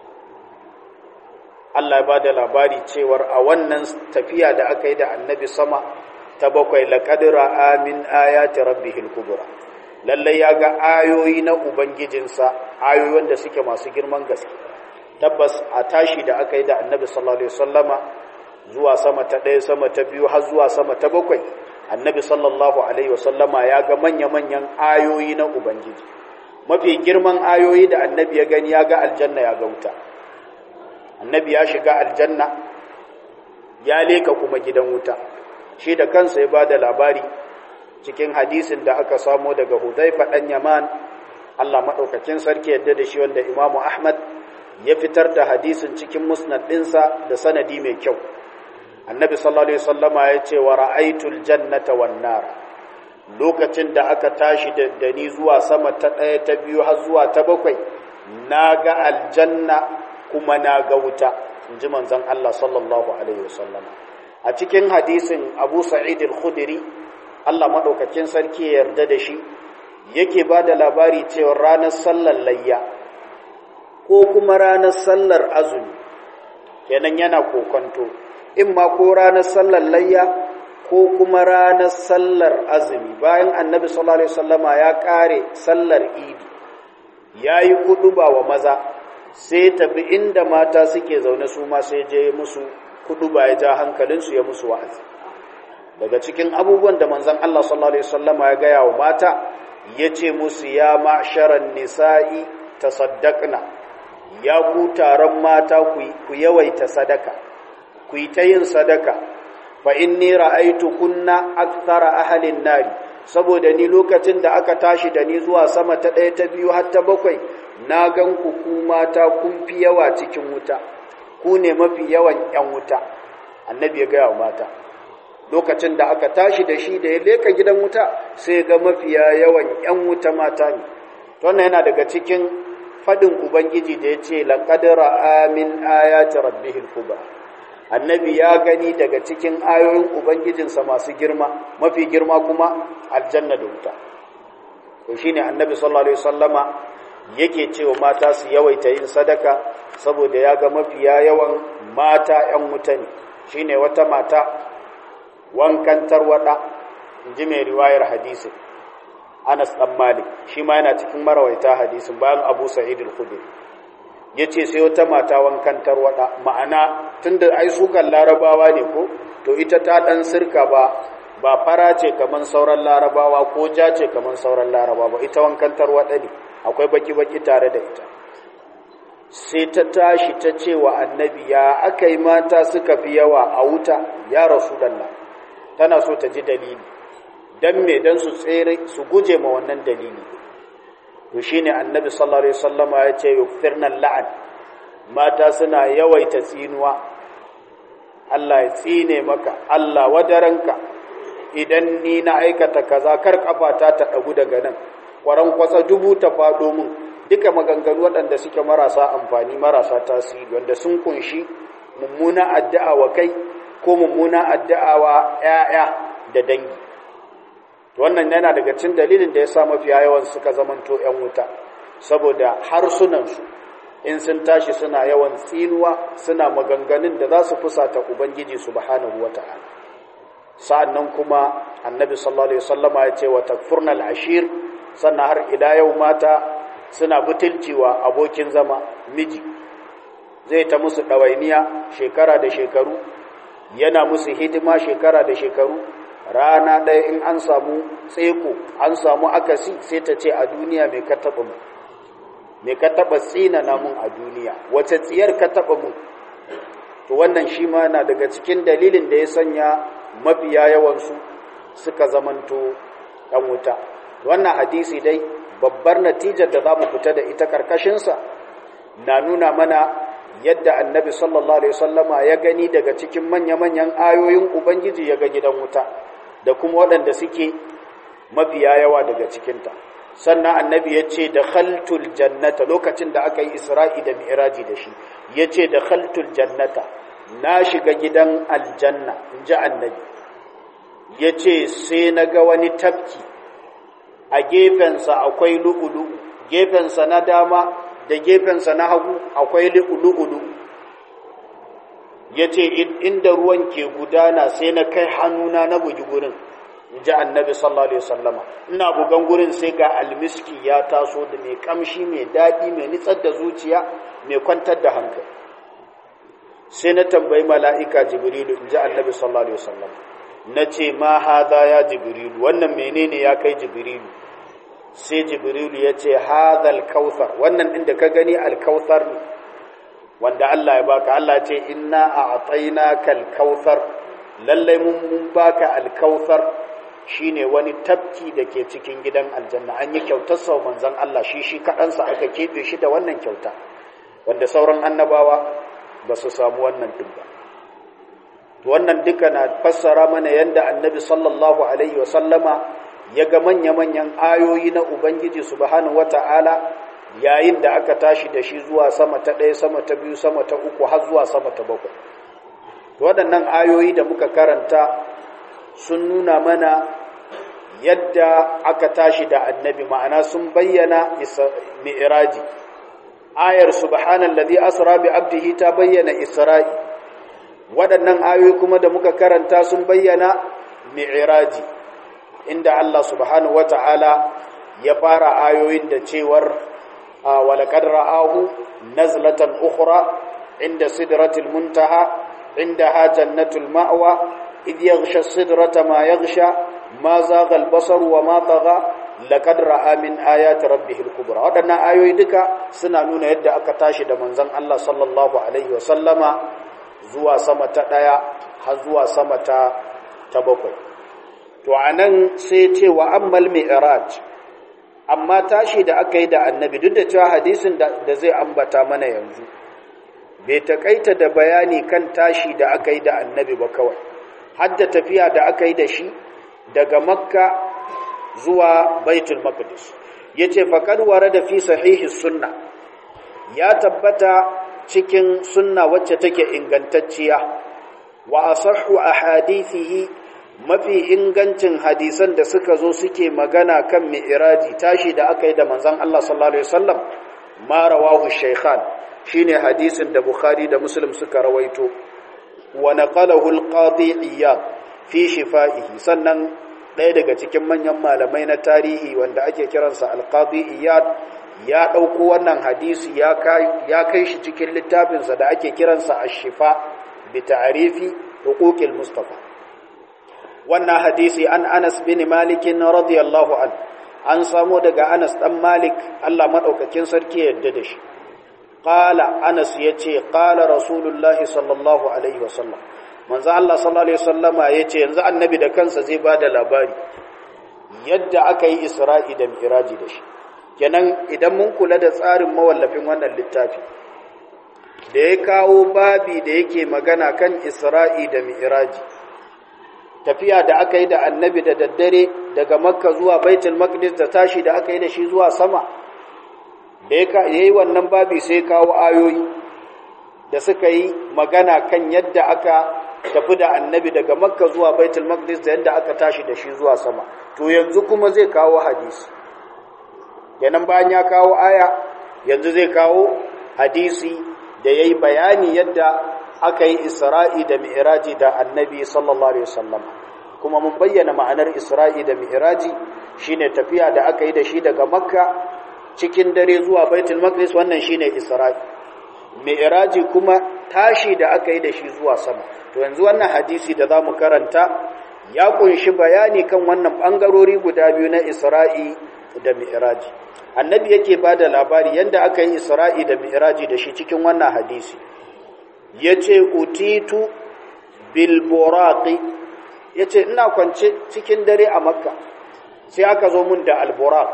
Allah ya bada labari cewar a wannan tafiya da aka yi da annabi sama ta bakwai laƙadira amin ayati rabbihil kubra lallai ya ga ayoyi na ubangijinsa ayoyi wanda suke masu girman gaske tabbas a tashi da aka yi da annabi sallallahu alaihi wasallama zuwa sama ta ɗaya sama ta biyu har zuwa sama ta bakwai annabi sallallahu alaihi wasallama ya ga manya-manyan ayoyi na ubangiji mafi girman ayoyi da annabi ya gani ya ga aljanna ya ga wuta annabi ya shiga aljanna ya leka kuma gidan wuta shi da kansa ya ba da labari cikin hadisin da aka samo daga Hudhaifa dan Yaman Allah madaukakin sarki yadda da shi wanda Imam Ahmad ya fitar da hadisin cikin musnad dinsa da sanadi mai kyau Annabi sallallahu alaihi wasallama ya ce wa ra'aytul jannata wan nar lokacin da aka tashi da ni zuwa sama ta ɗaya ta biyu har zuwa ta bakwai naga aljanna kuma naga wuta inji manzon Allah sallallahu alaihi wasallama a cikin hadisin Abu Sa'id al-Khudri Allah madaukakin sarki ya yarda da shi yake bada labari cewa ranar sallar layya ko kuma ranar sallar azumi kenan yana kokonto in ma ko ranar sallar layya ko kuma ranar sallar azumi bayan Annabi sallallahu alaihi wasallama ya kare sallar Idi yayi kuduba wa maza sai tafi inda mata suke zaune su ma sai je musu kudu ba ya ja hankalinsu ya musu wa'azi daga cikin abubuwan da manzon Allah sallallahu alaihi wasallama ya gaya wa mata yace musu ya ma'sharan nisa'i tasaddaqna ya ku taron mata ku yawaita sadaka ku yi ta yin sadaka fa inni ra'aytukunna akthara ahli an-nari saboda ni lokacin da aka tashi da ni zuwa sama ta ɗaya ta biyu har ta bakwai na gan ku ku mata kun fi yawa cikin wuta ku ne mafi yawan ‘yan wuta, annabi ya gaya wa mata. Lokacin da aka tashi da shi da ya leka gidan wuta sai ga mafiya yawan ‘yan wuta mata ne. Wannan yana daga cikin faɗin Ubangiji da ya ce, laƙadara amin ayati rabbihil kubra. Annabi ya gani daga cikin ayoyin Ubangijinsa masu girma, mafi girma kuma aljanna da wuta. to shine annabi sallallahu alaihi wasallama yake cewa mata su yawaita yin sadaka saboda ya ga mafiya yawan mata ƴan wuta ne. Shine wata mata wankan tarwada inji mai riwayar hadisin Anas dan Malik, shi ma yana cikin marawaita hadisin bayan Abu Sa'id al-Khudri. Yace sai wata mata wankan tarwada, ma'ana tunda ai su kan larabawa ne ko, to ita ta dan sirka ba ba fara ce kaman sauran larabawa ko ja ce kaman sauran larabawa ba, ita wankan tarwada ne, akwai baki baki tare da ita. Sai ta tashi ta ce wa annabi, ya akai mata suka fi yawa a wuta ya Rasulullah. Tana so ta ji dalili. Dan me dan su tsere su guje ma wannan dalili. To shine annabi sallallahu alaihi wasallama ya ce yufirna la'an, mata suna yawaita tsinuwa, Allah ya tsine maka, Allah wadaranka idan ni na aikata kaza, kar kafata ta dagu daga nan, kwaran kwatsa dubu ta fado mun. Duka maganganu waɗanda suke marasa amfani, marasa tasiri, wanda sun kunshi mummuna addu'a wa kai ko mummuna addu'a wa ƴaƴa da dangi. Wannan yana daga cikin dalilin da ya sa mafiya yawan suka zamanto ƴan wuta, saboda harsunansu in sun tashi suna yawan tsinuwa, suna maganganun da za su fusata Ubangiji subhanahu wata'ala. Sa'annan kuma annabi sallallahu alaihi wasallama ya ce wa takfurna al-ashir, sannan har ila yau mata suna butulciwa abokin zama miji, zai ta musu ɗawainiya shekara da shekaru, yana musu hidima shekara da shekaru. Rana ɗaya in an samu tseko, an samu akasi, sai ta ce a duniya mai ka taɓa mu, mai ka taɓa tsina namun a duniya, wace tsiyar ka taɓa mu. To wannan shi ma na daga cikin dalilin da ya sanya mafiya yawansu suka zamanto ɗan wuta. Wannan hadisi dai babbar natijar da za mu fita da ita ƙarƙashinsa na nuna mana yadda annabi sallallahu alaihi wasallama ya gani daga cikin manya-manyan ayoyin Ubangiji ya ga gidan wuta, da kuma waɗanda suke mafiya yawa daga cikinta. Sannan annabi ya ce da khaltul jannata, lokacin da aka yi isra'i da mi'raji da shi, ya ce da khaltul jannata, na shiga gidan aljanna, in ji annabi. Ya ce sai na ga wani tafki, a gefensa akwai lu'ulu'u, gefensa na dama da gefensa na hagu akwai lu'ulu'u. Ya ce inda ruwan ke gudana sai na kai hannuna na bugi gurin, in ji annabi sallallahu alaihi wasallama. Ina bugan gurin sai ga almiski ya taso da mai kamshi, mai daɗi, mai nitsar da zuciya, mai kwantar da hankali. Sai na tambayi mala'ika Jibrilu, in ji annabi sallallahu alaihi wasallama. Na ce ma haza ya Jibrilu, wannan menene ya kai Jibrilu? Sai Jibrilu ya ce haza alkauthar, wannan inda ka gani alkauthar ne, wanda Allah ya baka. Allah ce inna a'tainaka al-kautsar, lalle mun baka al-kautsar, shine wani tafki dake cikin gidan aljanna. An yi kyautar sa manzon Allah, shi shi kadan sa aka kebe shi da wannan kyauta, wanda sauran annabawa ba su samu wannan din ba. To wannan duka na fassara mana yanda annabi sallallahu alaihi wasallama ya ga manya-manyan ayoyi na Ubangiji subhanahu wata'ala yayin da aka tashi da shi zuwa sama ta ɗaya, sama ta biyu, sama ta uku, har zuwa sama ta bakwai. Waɗannan ayoyi da muka karanta sun nuna mana yadda aka tashi da annabi, ma'ana sun bayyana mi'raji. Ayar subhanallazi asra bi abdihi ta bayyana isra'i. Waɗannan ayoyi kuma da muka karanta sun bayyana mi'raji, inda Allah subhanahu wata'ala ya fara ayoyin da cewar ولقد رآه نزلة أخرى عند سدرة المنتهى عندها جنة المأوى إذ يغشى السدرة ما يغشى ما زاغ البصر وما طغى لقد رأى من آيات ربه الكبرى. ودنا آيوي دكا suna nuna yadda aka tashi da manzon Allah sallallahu alaihi wasallama zuwa sama ta ɗaya har zuwa sama ta ta bakwai. To anan sai ce wa ammal mi'raj, amma tashi da aka yi da annabi, duk da cewa hadisin da zai ambata mana yanzu bai takaita da bayani kan tashi da aka yi da annabi ba kawai, hadda tafiya da aka yi da shi daga makka zuwa baitul maqdis. Yace faqad warada fi sahihi sunna, ya tabbata cikin sunna wacce take ingantacciya, wa asahhu ahadithihi mafi ingancin hadisan da suka zo suke magana kan mi'raji tashi da aka yi da manzon Allah sallallahu alaihi wasallam ma rawahu shaykhan shine hadisin da Bukhari da Muslim suka rawaito wa naqalahu al-qadi Iyad fi shifaihi sannan ɗaya daga cikin manyan malamai na tarihi wanda ake kiransa al-qadi Iyad ya ɗauko wannan hadisi ya kai ya kai shi cikin littafinsa da ake kiransa ash-shifa bi ta'rifi huquqil mustafa wannan hadisi an Anas bin Malik radiyallahu an an samu daga Anas dan Malik Allah madaukakin sarki yadda da shi qala Anas yace qala rasulullahi sallallahu alaihi wasallam manzo Allah sallallahu alaihi wasallama yace yanzu annabi da kansa zai bada labari yadda aka yi Isra'i da Mi'raji da shi kenan idan mun kula da tsarin mawallafin wannan littafi da ya kawo babi da yake magana kan Isra'i da Mi'raji tafiya da aka yi da annabi da daddare daga makka zuwa baitul maqdis da tashi da aka yi da shi zuwa sama da ya yi wannan babi sai kawo ayoyi da suka yi magana kan yadda aka tafi da annabi daga makka zuwa baitul maqdis da yadda aka tashi da shi zuwa sama to yanzu kuma zai kawo hadisi kenan bayan ya kawo aya yanzu zai kawo hadisi da yayi bayani yadda aka yi Isra'i da Mi'raji da Annabi sallallahu alaihi wasallam kuma mun bayyana ma'anar Isra'i da Mi'raji shine tafiya da aka yi da shi daga Makka cikin dare zuwa Baitul Maqdis wannan shine Isra'i Mi'raji kuma tashi da aka yi da shi zuwa sama to yanzu wannan hadisi da zamu karanta ya kunshi bayani kan wannan bangarori guda biyu na Isra'i da Mi'raji Annabi yake bada labari yanda aka yi Isra'i da Mi'raji da shi cikin wannan hadisi yace utitu bil buraqi yace ina kwance cikin dare a Makka sai aka zo mun da al buraq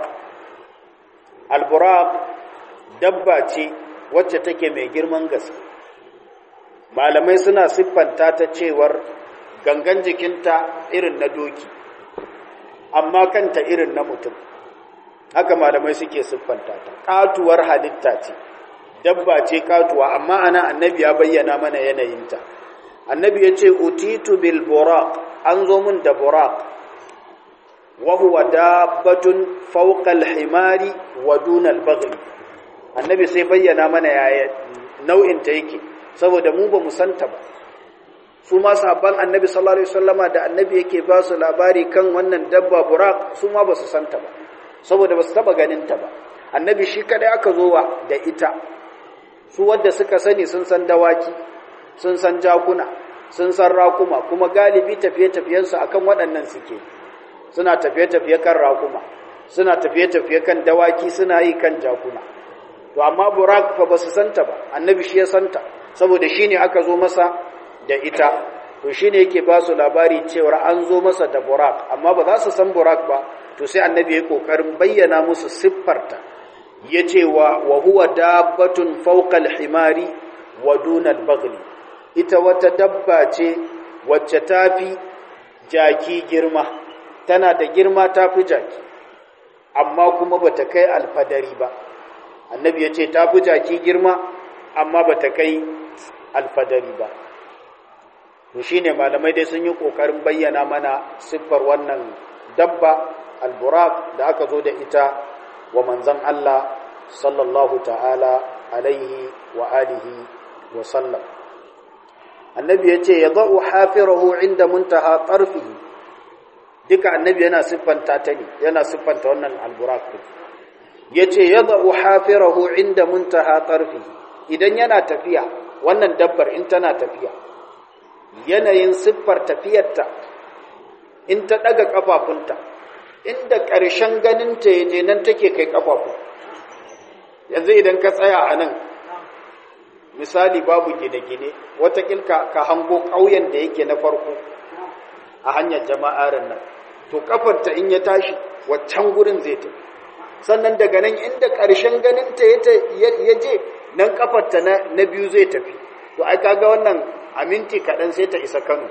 al buraq dabba ce wacce take mai girman gaske malamai suna siffanta ta cewar gangan jikinta irin na doki amma kanta irin na mutum haka malamai suke siffanta ta katuwar halitta ce dabba ce katuwa amma ana annabi ya bayyana mana yanayinta annabi ya ce utitu bil buraq an zo mun da buraq wa huwa dabbatun fawqa al himari wa duna al baghl annabi sai bayyana mana yaya nau'in ta yake saboda mu ba mu santa ba su ma sahabban annabi sallallahu alaihi wasallama da annabi yake ba su labari kan wannan dabba buraq su ma ba su santa ba saboda ba su taba ganin ta ba annabi shi kadai aka zo wa da ita su wadda suka sani sun san dawaki sun san jakuna sun san rakuma kuma galibi tafiye-tafiyensu akan waɗannan suke suna tafiye-tafiye kan rakuma suna tafiye-tafiye kan dawaki suna yi kan jakuna to amma burak fa ba su santa ba annabi shi ya santa saboda shi ne aka zo masa da ita to shi ne yake ba su labari cewa an zo masa da burak amma ba za su san burak ba to sai annabi ya kokarin bayyana musu siffarta yace wa wa huwa dabbatun fawqa al-himari wa duna al-baghli ita wata dabba ce wacce tafi jaki girma tana da girma tafi jaki amma kuma bata kai alfadari ba annabi yace tafi jaki girma amma bata kai alfadari ba to shine malamai dai sun yi kokarin bayyana mana siffar wannan dabba al-buraq da aka zo da ita wa manzan Allah sallallahu ta'ala alaihi wa alihi wa sallam annabi yace yadau hafirahu inda muntaha tarfihi duka annabi yana siffanta ta ne yana siffanta wannan alburaq yace yadau hafirahu inda muntaha tarfihi idan yana tafiya wannan dabbar in tana tafiya yanayin siffar tafiyarta in ta daga kafafunta inda ƙarshen ganinta ya je nan take kai ƙafafu yanzu idan ka tsaya a nan misali babu gine-gine watakil ka, ka hango ƙauyen da yake na farko a hanyar jama'arin nan to ƙafarta in ya tashi waccan gurin zai tafi sannan daga nan inda ƙarshen ganinta ya je nan ƙafarta na, na biyu zai tafi to ai kaga wannan a minti kaɗan sai ta isa Kano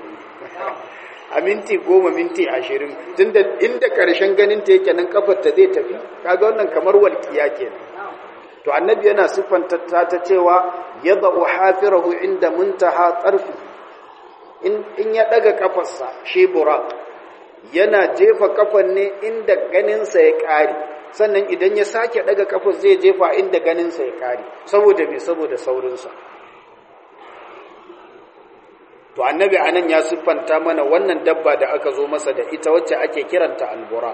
a minti goma minti ashirin tunda inda ƙarshen ganin ta yake nan kafar ta zai tafi kaga wannan kamar walƙiya kenan to annabi yana siffanta ta cewa yadau hafirahu inda muntaha tarfi in ya daga kafarsa shi burak yana jefa kafan ne inda ganinsa ya ƙare, sannan idan ya sake daga kafar zai jefa inda ganinsa ya ƙare, saboda me saboda saurinsa. To annabi anan ya siffanta mana wannan dabba da aka zo masa da ita wacce ake kiranta albura.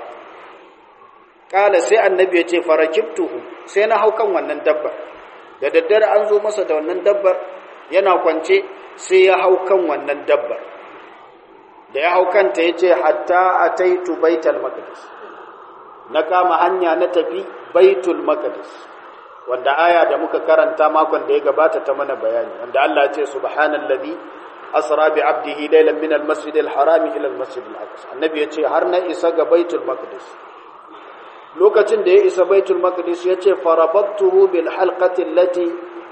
Kala sai annabi ya ce farakibtuhu, sai na hau kan wannan dabbar. Da daddare an zo masa da wannan dabbar yana kwance, sai ya hau kan wannan dabbar. Da ya hau kanta ya ce hatta ataitu baitul maqdis, na kama hanya na tafi baitul maqdis, wanda aya da muka karanta makon da ya gabata ta mana bayani, wanda Allah ya ce subhanallazi asra bi abdihi laylan min al-masjid al-haram ila al-masjid al-aqsa. Annabi ya ce har na isa ga baitul maqdis. Lokacin da ya isa baitul maqdis ya ce farabattuhu bil halqati allati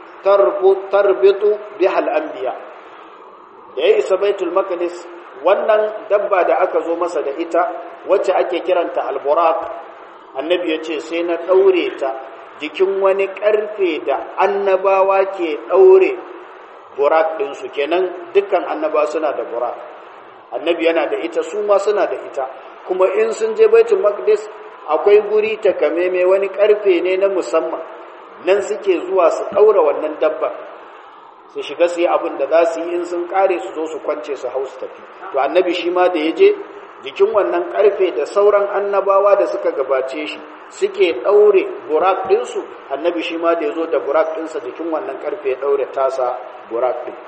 tarbitu biha al-anbiya. Da ya isa baitul maqdis, wannan dabba da aka zo masa da ita wacce ake kiranta al-buraq, annabi ya ce sai na daure ta jikin wani karfe da annabawa ke daure burak ɗinsu. Kenan dukkan annaba suna da burak, annabi yana da ita, su ma suna da ita. Kuma in sun je baitul maqdis akwai guri takameme, wani karfe ne na musamman, nan suke zuwa su ɗaura wannan dabba, su shiga su yi abin da za su yi, in sun ƙare su zo su kwance su hau su tafi. To annabi shi ma da ya je jikin wannan karfe da sauran annabawa da suka gabace shi suke ɗaure burak ɗinsu, annabi shi ma da ya zo da burak ɗinsa jikin wannan karfe ya ɗaure tasa burak ɗin.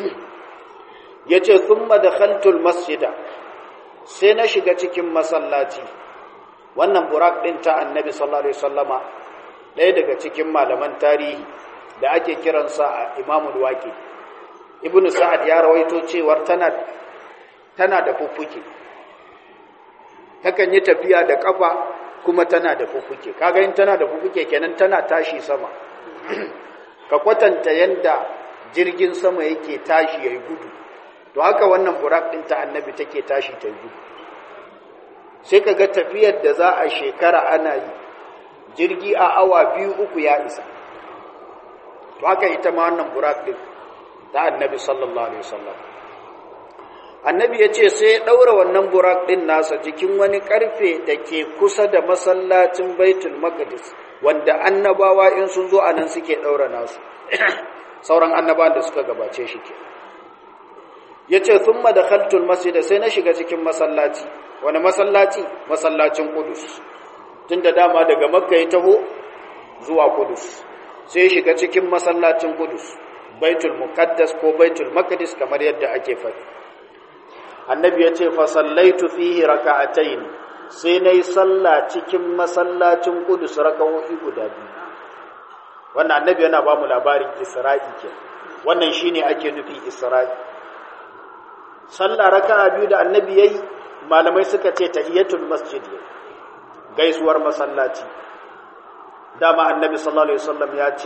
Ya ce thumma dakhaltul masjida, sai na shiga cikin masallaci. Wannan burak ɗin ta annabi sallallahu alaihi wasallama, ɗaya daga cikin malaman tarihi da ake kiransa Imamul Waqi, Ibn Sa'ad ya rawaito cewar tana tana da fuffuke, takan yi tafiya da kafa kuma tana da fuffuke. Kaga in tana da fuffuke kenan tana tashi sama. Ka kwatanta yanda jirgin sama yake tashi yayi gudu, to haka wannan burak ɗin ta annabi take tashi ta gudu. Sai ka ga tafiyar da za a shekara ana yi, jirgi a awa biyu uku ya isa. To haka ita ma wannan burak ɗin ta annabi sallallahu alaihi wasallam. Annabi ya ce sai ya ɗaura wannan burak ɗin nasa jikin wani ƙarfe da ke kusa da masallacin baitul maqdis, wanda annabawa in sun zo a nan suke ɗaura nasu, sauran annabawan da suka gabace shi ke. Ya ce sun madakhaltul masjid, sai na shiga cikin masallaci. Wani masallaci? Masallacin Kudus. Tun da dama daga Makka ya taho zuwa Kudus, sai shiga cikin masallacin Kudus, baitul muqaddas ko baitul maqdis kamar yadda ake faɗi. Annabi ya ce fa sallaitu fihi raka'atayn, sai nayi sallah cikin masallacin Qudus raka'o'i guda biyu. Wannan annabi yana ba mu labarin Isra'i ke. Wannan shine ake nufi Isra'i. Sallah raka'a biyu da annabi yayi, malamai suka ce tahiyatul masjid, gaisuwar masallaci. Dama annabi sallallahu alaihi wasallam ya ce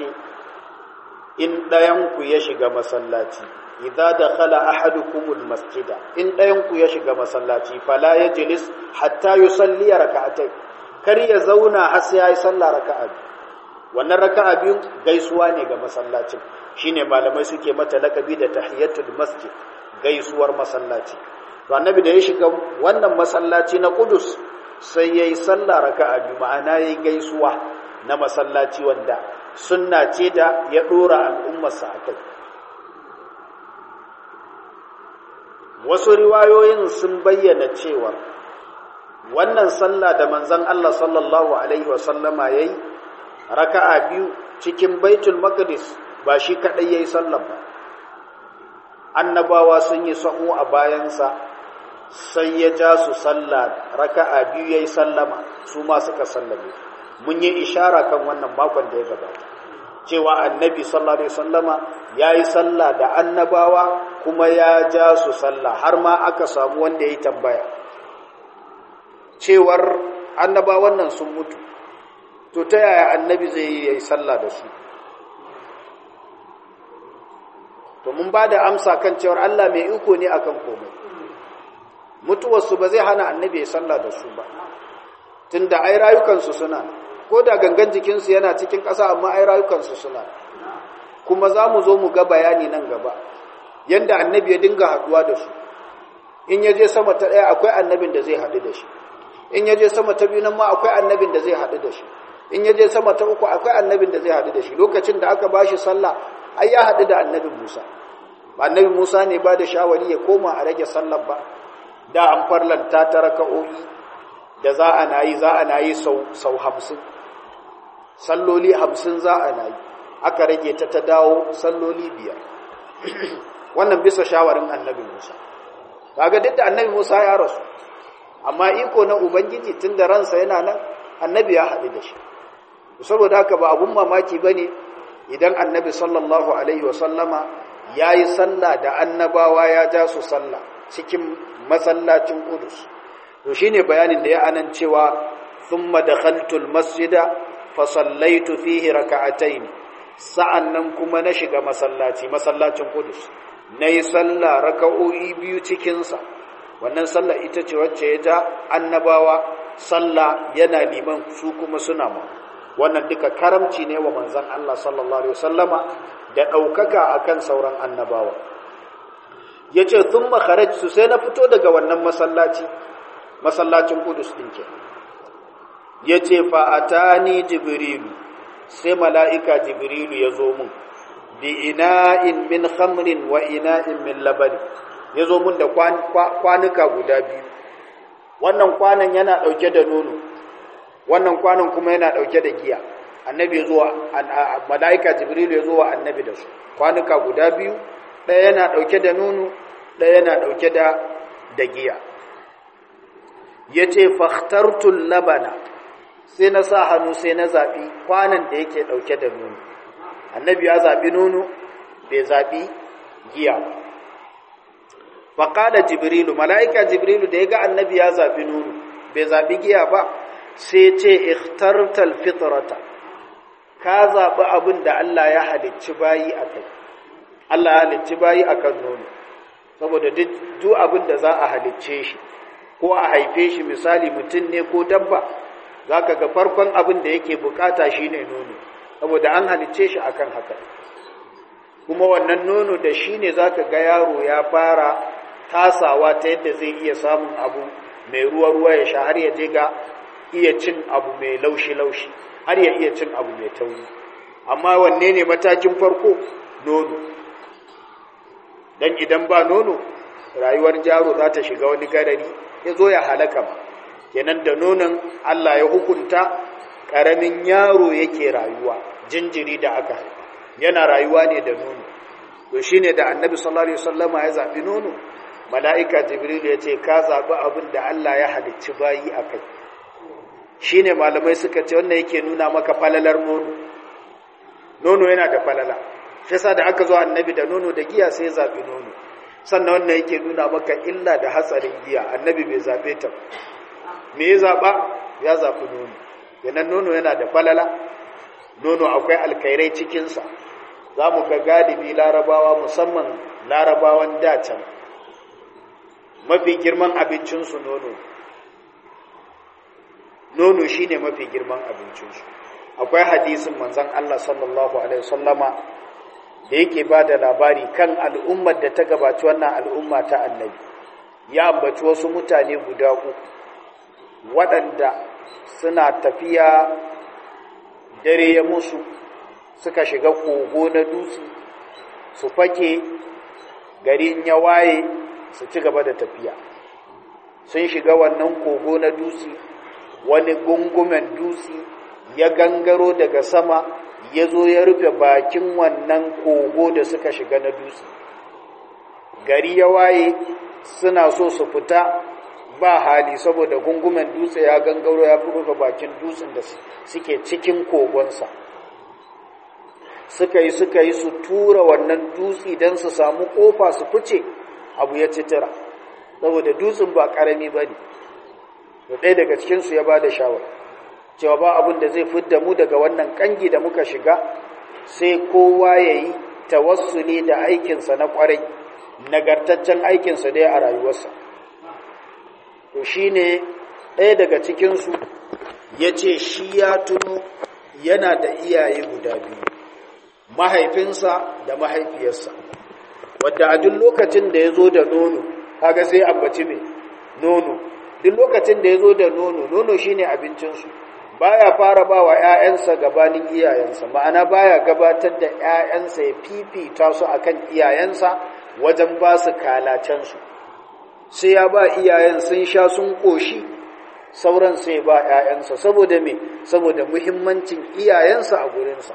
in dayan ku ya shiga masallaci, idza dakhala ahadukumul masjida, in dayan ku ya shiga masallaci fala yajlis hatta yusalli rak'atayn, kar ya zauna har sai yayi sallah raka'a biyu. Wannan raka'a biyu gaisuwa ne ga masallacin, shine malamai suke mata lakabi da tahiyatul masjid, gaisuwar masallaci. To annabi da ya shiga wannan masallaci na Qudus sai yayi sallah raka'a biyu, ma'ana yayi gaisuwa na masallaci wanda sunna ce da ya dora al'ummarsa akai. Wasu riwayoyin sun bayyana cewa wannan sallah da manzon Allah sallallahu alaihi wasallama yayi raka'a biyu cikin Baitul Maqdis ba shi kadai yayi sallah ba. Annabawa sun yi sahu a bayansa, sai ya ja su sallah raka'a biyu yayi sallama, su ma suka sallame. Mun yi ishara kan wannan makon da ya gabata cewa annabi sallallahu alaihi wasallama yayi sallah da annabawa kuma ya ja su sallah, har ma aka samu wanda yayi tambaya cewar annabawan nan sun mutu, to ta yaya annabi zai yi sallah da su? To mun ba da amsa kan cewar Allah mai iko ne akan komai. Mutuwarsu ba zai hana annabi ya sallah da su ba, tunda ai rayukansu suna, ko da gangan jikinsu yana cikin ƙasa amma ai rayukansu suna. Kuma za mu zo mu ga bayani nan gaba yanda annabi ya dinga haduwa da su in ya je sama ta ɗaya akwai annabin da zai haɗu da shi in ya je sama ta biyu nan ma akwai annabin da zai haɗu da shi in ya je sama ta uku akwai annabin da zai haɗu da shi lokacin da aka bashi sallah ai ya haɗu da annabin Musa ba annabi Musa ne ba da shawari ya koma a rage sallar ba da an farlanta ta raka'o'i da za a nayi za a nayi sau sau hamsin salloli hamsin za a nayi aka rage ta ta dawo salloli biyar wannan bisa shawarin annabi Musa kaga duk da annabi Musa ya rasu amma iko na ubangiji tunda ransa yana nan annabi ya haɗu da shi saboda haka ba abun mamaki bane idan annabi sallallahu alaihi wasallama yayi sallah da annabawa ya ja su sallah cikin masallacin Qudus to shine bayanin da ya anan cewa thumma dakhaltul masjida fa sallaitu fihi rak'atayn sa'annan kuma na shiga masallaci masallacin Qudus nayi sallah raka'o'i biyu cikin sa wannan sallah ita ce wacce ya ja annabawa sallah yana liman su kuma suna ma wannan duka karamci ne wa manzon Allah sallallahu alaihi wasallama da daukaka akan sauran annabawa yace thumma kharajtu sai na fito daga wannan masallaci masallacin Qudus din ke yace fa atani jibrilu sai mala'ika jibrilu yazo mun bi ina'in min khamrin wa ina'in min laban yazo mun da kwanuka guda biyu wannan kwanan yana dauke da nono wannan kwanan kuma yana dauke da giya annabi yazo mala'ika jibrilu yazo wa annabi da su kwanuka guda biyu ɗaya yana dauke da nono ɗaya yana dauke da da giya yace fakhtartul labana sai na sa hannu sai na zabi kwanan da yake dauke da nono annabi ya zabi nono bai zabi giya fa qala jibrilu malaika jibrilu da yaga annabi ya zabi nono bai zabi giya ba sai ce ikhtartal fitrata ka zabi abin da Allah ya halicci bayi akai Allah ya halicci bayi akan nono saboda duk abin da za a halicce shi ko a haife shi misali mutum ne ko dabba zaka ga farkon abin da yake bukata shine nono saboda an halicce shi akan haka kuma wannan nono da shine zaka ga yaro ya fara tasawa ta yadda zai iya samun abu mai ruwa ruwa ya sha har ya je ga iya cin abu mai laushi laushi har ya iya cin abu mai tauri amma wanne ne matakin farko nono dan idan ba nono rayuwar jaro za ta shiga wani garari ya zo ya halaka ba kenan da nonon Allah ya hukunta ƙaramin yaro yake rayuwa jinjiri da aka haifa yana rayuwa ne da nono to shine da annabi sallallahu alaihi wasallama ya zabi nono mala'ika jibril ya ce ka zabi abin da Allah ya halicci bayi akai shine malamai suka ce wannan yake nuna maka falalar nono nono yana da falala shi yasa da aka zo annabi da nono da giya sai ya zabi nono sannan wannan yake nuna maka illa da hatsarin giya annabi bai zabe ta me ya zaba ya zabi nono kenan nono yana da falala nono akwai alkhairai cikin sa zamu ga galibi larabawa musamman larabawan dacan mafi girman abincin su nono nono shine mafi girman abincin su akwai hadisin manzon Allah sallallahu alaihi wasallama da yake ba da labari kan al'ummar da ta gabaci wannan al'umma ta annabi ya ambaci wasu mutane guda uku waɗanda suna tafiya dare ya musu suka shiga kogo na dutse su fake garin ya waye su ci gaba da tafiya sun shiga wannan kogo na dutse wani gungumen dutse ya gangaro daga sama ya zo ya rufe bakin wannan kogo da suka shiga na dutse gari ya waye suna so su fita ba hali saboda gungumen dutse ya gangaro ya fi rufe bakin dutsen da suke cikin kogonsa suka yi suka yi su tura wannan dutse don su samu kofa su fice abu ya citira saboda dutsen ba karami ba ne da ɗaya daga cikinsu ya ba da shawara cewa ba abin da zai fidda mu daga wannan kangi da muka shiga sai kowa ya yi tawassuli da aikinsa na kwarai nagartaccen aikinsa dai a rayuwarsa to shi ne ɗaya daga cikinsu ya ce shi ya tuno yana da iyaye guda biyu mahaifinsa da mahaifiyarsa wadda a duk lokacin da ya zo da nono kaga sai ambaci me nono duk lokacin da ya zo da nono nono shine abincinsu baya fara ba wa ‘ya'yansa gabanin iyayensa ma'ana baya gabatar da ‘ya'yansa ya fifita su akan iyayensa wajen ba su kalacensu sai ya ba iyayen sun sha sun ƙoshi sauran sai ba ‘ya'yansa saboda me saboda muhimmancin iyayensa a gurinsa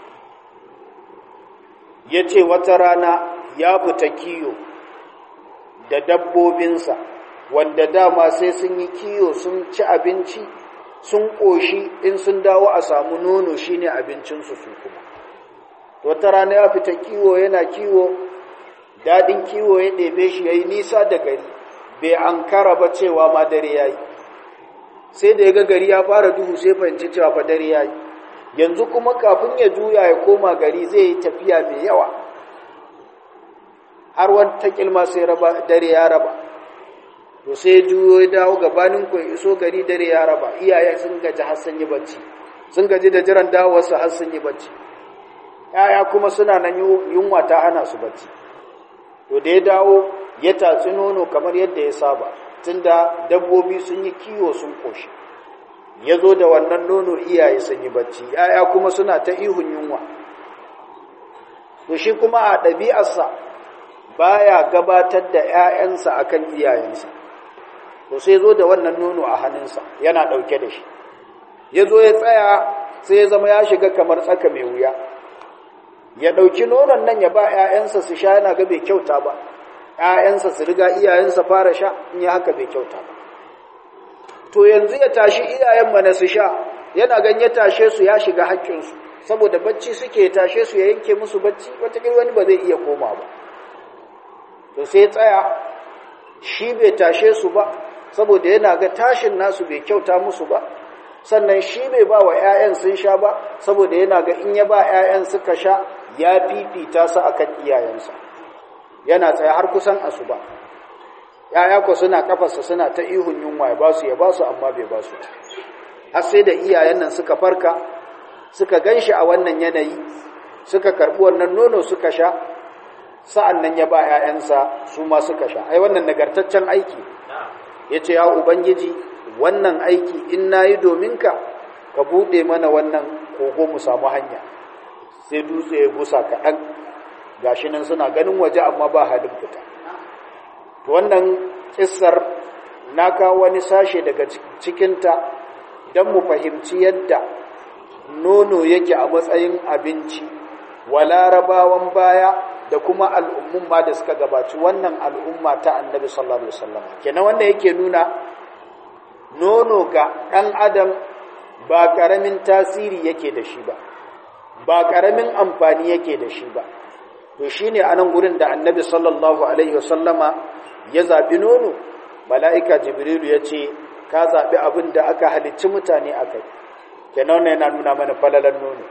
ya ce wata rana ya fita kiyo da dabbobinsa wanda dama sai sun yi kiyo sun ci abinci sun ƙoshi in sun dawo a samu nono shine abincinsu su kuma wata rana ya fita kiwo yana kiwo daɗin kiwo ya ɗebe shi ya yi nisa da gari bai an kara ba cewa ma dare ya yi sai da ya ga gari ya fara duhu sai fahimci cewa fa dare ya yi yanzu kuma kafin ya juya ya koma gari zai yi tafiya mai yawa har wata kilma sai raba dare ya raba to sai juyo ya dawo gabanin ku iso gari dare ya raba iyaye sun gaji har sun yi bacci sun gaji da jiran dawowarsu har sun yi bacci yaya kuma suna nan yunwa ta hana su bacci to da ya dawo ya tatsi nono kamar yadda ya saba tunda dabbobi sun yi kiwo sun koshi ya zo da wannan nono iyaye sun yi bacci yaya kuma suna ta ihun yunwa to shi kuma a ɗabi'arsa baya gabatar da ‘ya'yansa akan iyayensa to sai zo da wannan nono a hannunsa yana ɗauke da shi ya zo ya tsaya sai ya zama ya shiga kamar tsaka mai wuya ya ɗauki nonon nan ya ba ‘ya'yansa su sha yana ga bai kyauta ba ‘ya'yansa su riga iyayensa fara sha in yi haka bai kyauta ba to yanzu ya tashi iyayen mana su sha yana gan ya tashe su ya shiga haƙƙinsu saboda bacci suke tashe su ya yanke musu bacci wataƙil wani ba zai iya koma ba to sai tsaya shi bai tashe su ba saboda yana ga tashin nasu bai kyauta musu ba sannan shi bai ba wa ‘ya'yan sun sha ba saboda yana ga in ya ba ‘ya'yan suka sha ya fifita su akan iyayensa yana tsaye har kusan asuba ‘ya'ya ku suna kafarsa suna ta ihun yunwa ya ba su ya ba su amma bai ba su har sai da iyayen nan suka farka suka gan shi a wannan yanayi suka karɓi wannan nono suka sha sa'an nan ya ba ‘ya'yansa su ma suka sha ai wannan nagartaccen aiki ya ce ya ubangiji wannan aiki in na yi domin ka ka buɗe mana wannan kogo mu samu hanya sai dutse ya gusa kaɗan gashi nan suna ganin waje amma ba halin fita wannan kissar na kawo wani sashe daga cikinta don mu fahimci yadda nono yake a matsayin abinci wa larabawan baya da kuma al'ummun ma da suka gabaci wannan al'umma ta annabi sallallahu alaihi wasallam kenan wanda yake nuna nono ga ɗan adam ba ƙaramin tasiri yake da shi ba ba ƙaramin amfani yake da shi ba to shine anan gurin da annabi sallallahu alaihi wasallama ya zaɓi nono mala'ika jibrilu ya ce ka zaɓi abin da aka halicci mutane a kai kenan yana nuna mana falalan nono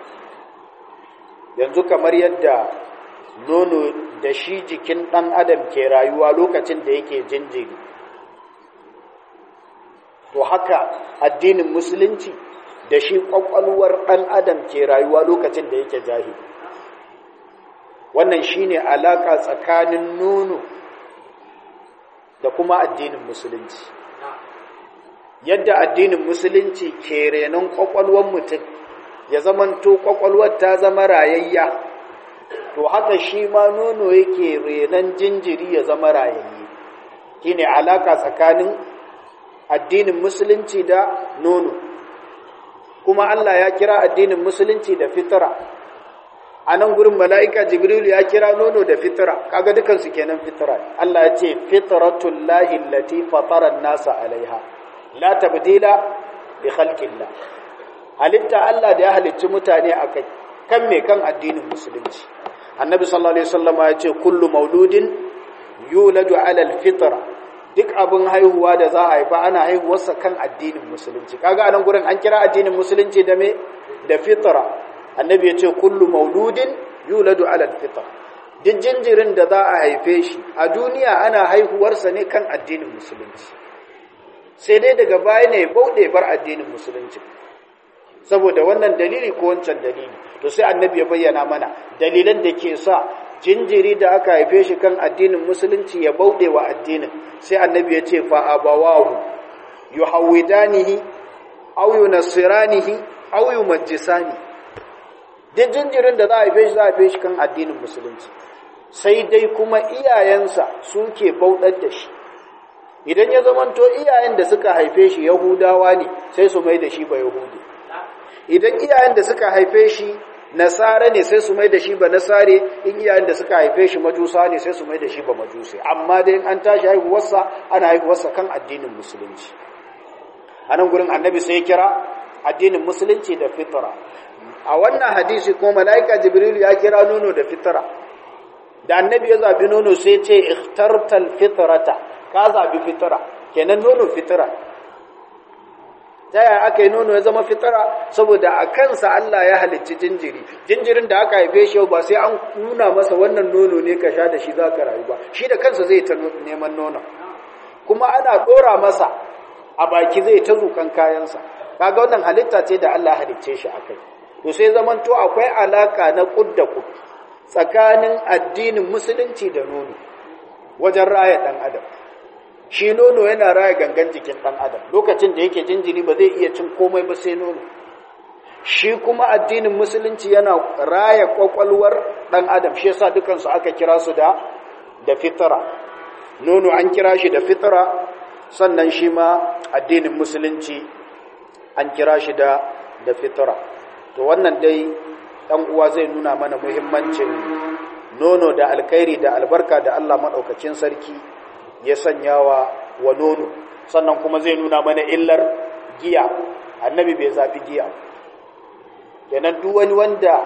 yanzu kamar yadda nono da shi jikin ɗan adam ke rayuwa lokacin da yake jinjiri to haka addinin musulunci da shi ƙwaƙwalwar ɗan adam ke rayuwa lokacin da yake jahili wannan shine alaƙa tsakanin nono da kuma addinin musulunci yadda addinin musulunci ke renon ƙwaƙwalwar mutum ya zamanto ƙwaƙwalwar ta zama rayayya to haka shi ma nono yake renon jinjiri ya zama rayayye shine alaka tsakanin addinin musulunci da nono kuma Allah ya kira addinin musulunci da fitra a nan gurin mala'ika jibril ya kira nono da fitra kaga dukansu kenan fitra Allah ya ce fitratul lahi allati fatara an-nasa alaiha la tabdila li khalqillah halitta Allah da ya halicci mutane akai kan me kan addinin musulunci annabi sallallahu alaihi wasallam ya ce kullu mauludin yuladu ala alfitra duk abin haihuwa da za a haifa ana haihuwarsa kan addinin musulunci kaga anan gurin an kira addinin musulunci da me da fitra annabi ya ce kullu mauludin yuladu ala alfitra duk jinjirin da za a haife shi a duniya ana haihuwarsa ne kan addinin musulunci sai dai daga baya ne bauɗe bar addinin musulunci saboda wannan dalili ko wancan dalili to sai annabi ya bayyana mana dalilan da ke sa jinjiri da aka haife shi kan addinin musulunci ya bauɗe wa addinin sai annabi ya ce fa abawahu yuhawidanihi aw yunassiranihi aw yumajjisani duk jinjirin da za a haife shi za a haife shi kan addinin musulunci sai dai kuma iyayensa suke bauɗar da shi idan ya zamanto iyayen da suka haife shi yahudawa ne sai su mai da shi ba yahudi idan iyayen da suka haife shi nasara ne sai su mai da shi ba nasare in iyayen da suka haife shi majusa ne sai su mai da shi ba majusi amma dai in an tashi haihuwarsa ana haihuwarsa kan addinin musulunci a nan gurin annabi sai ya kira addinin musulunci da fitra a wannan hadisi ko mala'ika jibril ya kira nono da fitra da annabi ya zabi nono sai ce ikhtartal fitrata ka zabi fitra kenan nono fitra ta yaya aka yi nono ya zama fitara saboda a kansa Allah ya halicci jinjiri jinjirin da aka haife shi ba sai an nuna masa wannan nono ne ka sha da shi za ka rayu ba shi da kansa zai ta neman nono kuma ana ɗora masa a baki zai ta zukan kayansa kaga wannan halitta ce da Allah halicce shi akai to sai zaman to akwai alaka na kud da kud tsakanin addinin musulunci da nono wajen raya dan adam shi nono yana raya gangan jikin ɗan adam lokacin da yake jinjiri ba zai iya cin komai ba sai nono shi kuma addinin musulunci yana raya kwakwalwar ɗan adam shi yasa dukansu aka kira su da da fitra nono an kira shi da fitra sannan shi ma addinin musulunci an kira shi da da fitra to wannan dai ɗan uwa zai nuna mana muhimmancin nono da alkhairi da albarka da Allah madaukakin sarki ya sanya wa wa nono sannan kuma zai nuna mana illar giya annabi bai zafi giya kenan duk wani wanda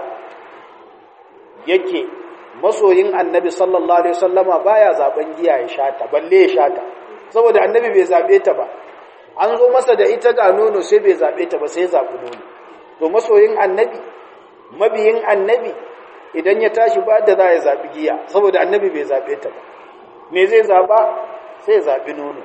yake masoyin annabi sallallahu alaihi wasallama baya zaben giya ya shata balle ya shata saboda annabi bai zabe ta ba an zo masa da ita ga nono sai bai zabe ta ba sai ya zabi nono to masoyin annabi mabiyin annabi idan ya tashi ba da za ya zabi giya saboda annabi bai zabe ta ba me zai zaba sai zabi nono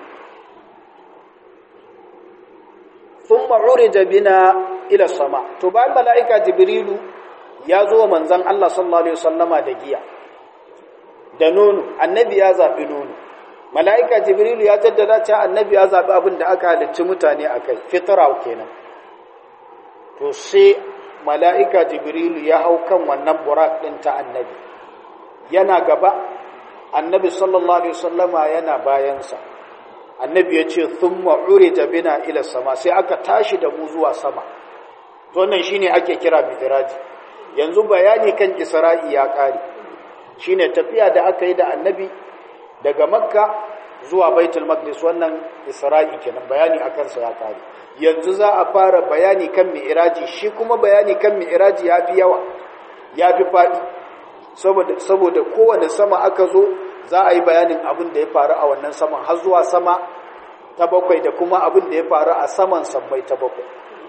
thumma urija bina ila sama to bayan malaika jibrilu ya zo manzon Allah sallallahu alaihi wasallama da giya da nono annabi ya zabi nono malaika jibrilu ya jaddada cewa annabi ya zabi abin da aka halicci mutane akai fitra kenan to sai malaika jibrilu ya hau kan wannan burak din ta annabi yana gaba annabi sallallahu alaihi wasallama yana bayansa annabi ya ce thumma urija bina ila sama sai aka tashi da mu zuwa sama to wannan shine ake kira mi'raji yanzu bayani kan isra'i ya kare shine tafiya da aka yi da annabi daga makka zuwa baitul maqdis wannan isra'i kenan bayani akan sa ya kare yanzu za a fara bayani kan mi'raji shi kuma bayani kan mi'raji yafi yawa yafi fadi saboda saboda kowane sama aka zo za a yi bayanin abin da ya faru a wannan saman har zuwa sama ta bakwai da kuma abin da ya faru a saman sammai ta bakwai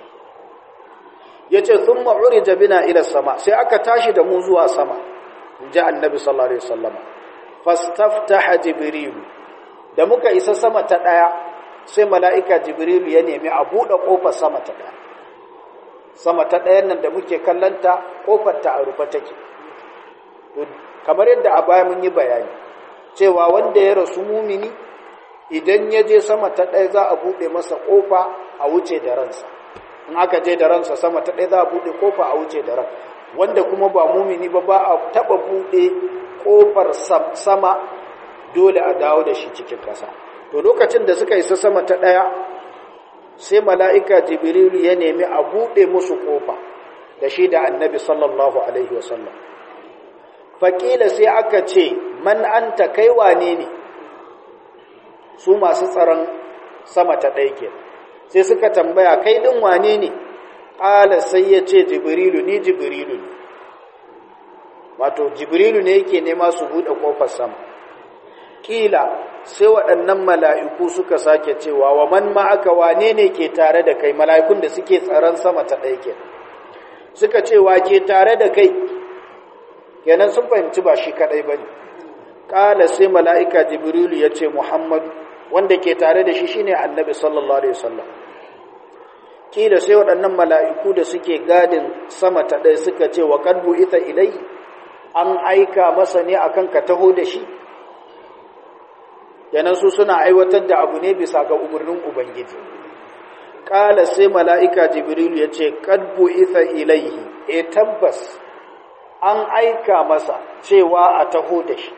yace thumma urija bina ila sama sai aka tashi da mu zuwa sama inji annabi sallallahu alaihi wasallam fastaftaha jibril da muka isa sama ta daya sai mala'ika jibril ya nemi a bude kofar sama ta daya sama ta dayan nan da muke kallanta kofar ta a rufe take kamar yadda a baya mun yi bayani cewa wanda ya rasu mumini idan ya je sama ta ɗaya za a buɗe masa ƙofa a wuce da ransa in aka je da ransa sama ta ɗaya za a buɗe ƙofa a wuce da ran wanda kuma ba mumini ba ba a taɓa buɗe ƙofar sama dole a dawo da shi cikin ƙasa to lokacin da suka isa sama ta ɗaya sai mala'ika jibrilu ya nemi a buɗe musu ƙofa da shi da annabi sallallahu alaihi wasallam faƙila sai aka ce man anta kai wane ne su masu tsaron sama ta ɗaya ke sai suka tambaya kai ɗin wane ne ƙala sai ya ce jibrilu ni jibrilu ne wato jibrilu ne yake nema su buɗe ƙofar sama ƙila sai waɗannan mala'iku suka sake cewa wa man ma'aka wane ne ke tare da kai mala'ikun da suke tsaron sama ta ɗaya ke suka ce wa ke tare da kai kenan sun fahimci ba shi kadai bane kala sai malaika jibrilu yace muhammadu wanda ke tare da shi shine annabi sallallahu alaihi wasallam kila sai waɗannan mala'iku da suke gadin sama ta ɗaya suka ce wa qad bu'itha ilai an aika masa ne akan ka taho da shi yanan su suna aiwatar da abu ne bisa ga umarnin ubangiji. Ƙala sai mala'ika jibril ya ce qad bu'itha ilaihi, e tabbas an aika masa cewa a taho da shi.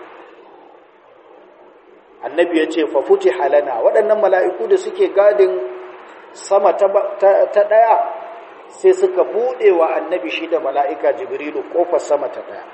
Annabi ya ce fa futiha lana, waɗannan mala'iku da suke gadin sama ta ɗaya sai suka buɗe wa annabi shi da mala'ika jibrilu ƙofar sama ta ɗaya.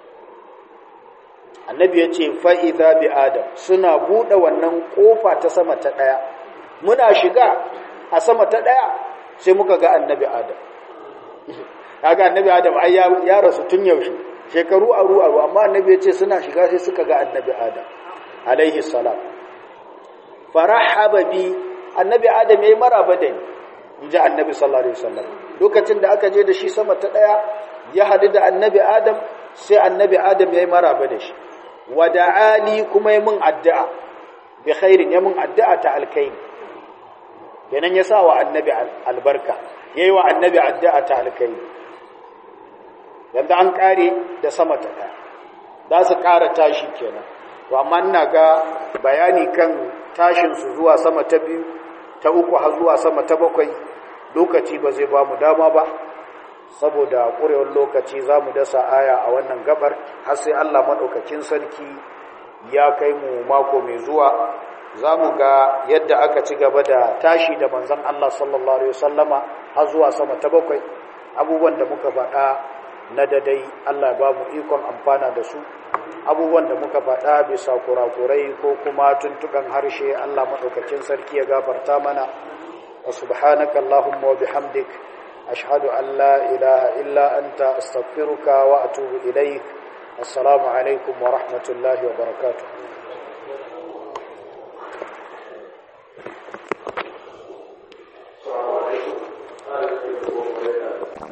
Annabi ya ce fa'iza bi Adam, suna buɗe wannan ƙofa ta sama ta ɗaya, muna shiga a sama ta ɗaya sai muka ga annabi Adam. Kaga annabi Adam ai ya rasu tun yaushe, shekaru aru aru, amma annabi ya ce suna shiga sai suka ga annabi Adam alaihi salam. Farahaba bi, annabi Adam yayi maraba da ni, inji annabi sallallahu alaihi wasallam. Lokacin da aka je da shi sama ta daya ya hadu da annabi Adam, sai annabi Adam yayi maraba da shi. Wada'ali kuma yayi mun addu'a bi khairin, yayi mun addu'a ta alkhairi. Kenan ya sa wa annabi albarka, yayi wa annabi addu'a ta alkhairi. Yanda an kare da sama ta daya, za su kara tashi kenan. To amma ina ga bayani kan tashinsu zuwa sama ta biyu, ta uku har zuwa sama ta bakwai, lokaci ba zai ba mu dama ba, saboda ƙurewar lokaci za mu dasa aya a wannan gabar har sai Allah maɗaukakin sarki ya kai mu mako mai zuwa. Za mu ga yadda aka ci gaba da tashi da manzon Allah sallallahu alaihi wasallama har zuwa sama ta bakwai. Abubuwan da muka faɗa na dadai Allah ba mu ikon amfana da su, abubuwan da muka faɗa bisa kurakurai ko kuma tuntukan harshe Allah maɗaukakin sarki ya gafarta mana. Wa subhanaka Allahumma wa bihamdik ashhadu an la ilaha illa anta astaghfiruka wa atubu ilaik. Assalamu alaikum wa rahmatullahi wa barakatuh.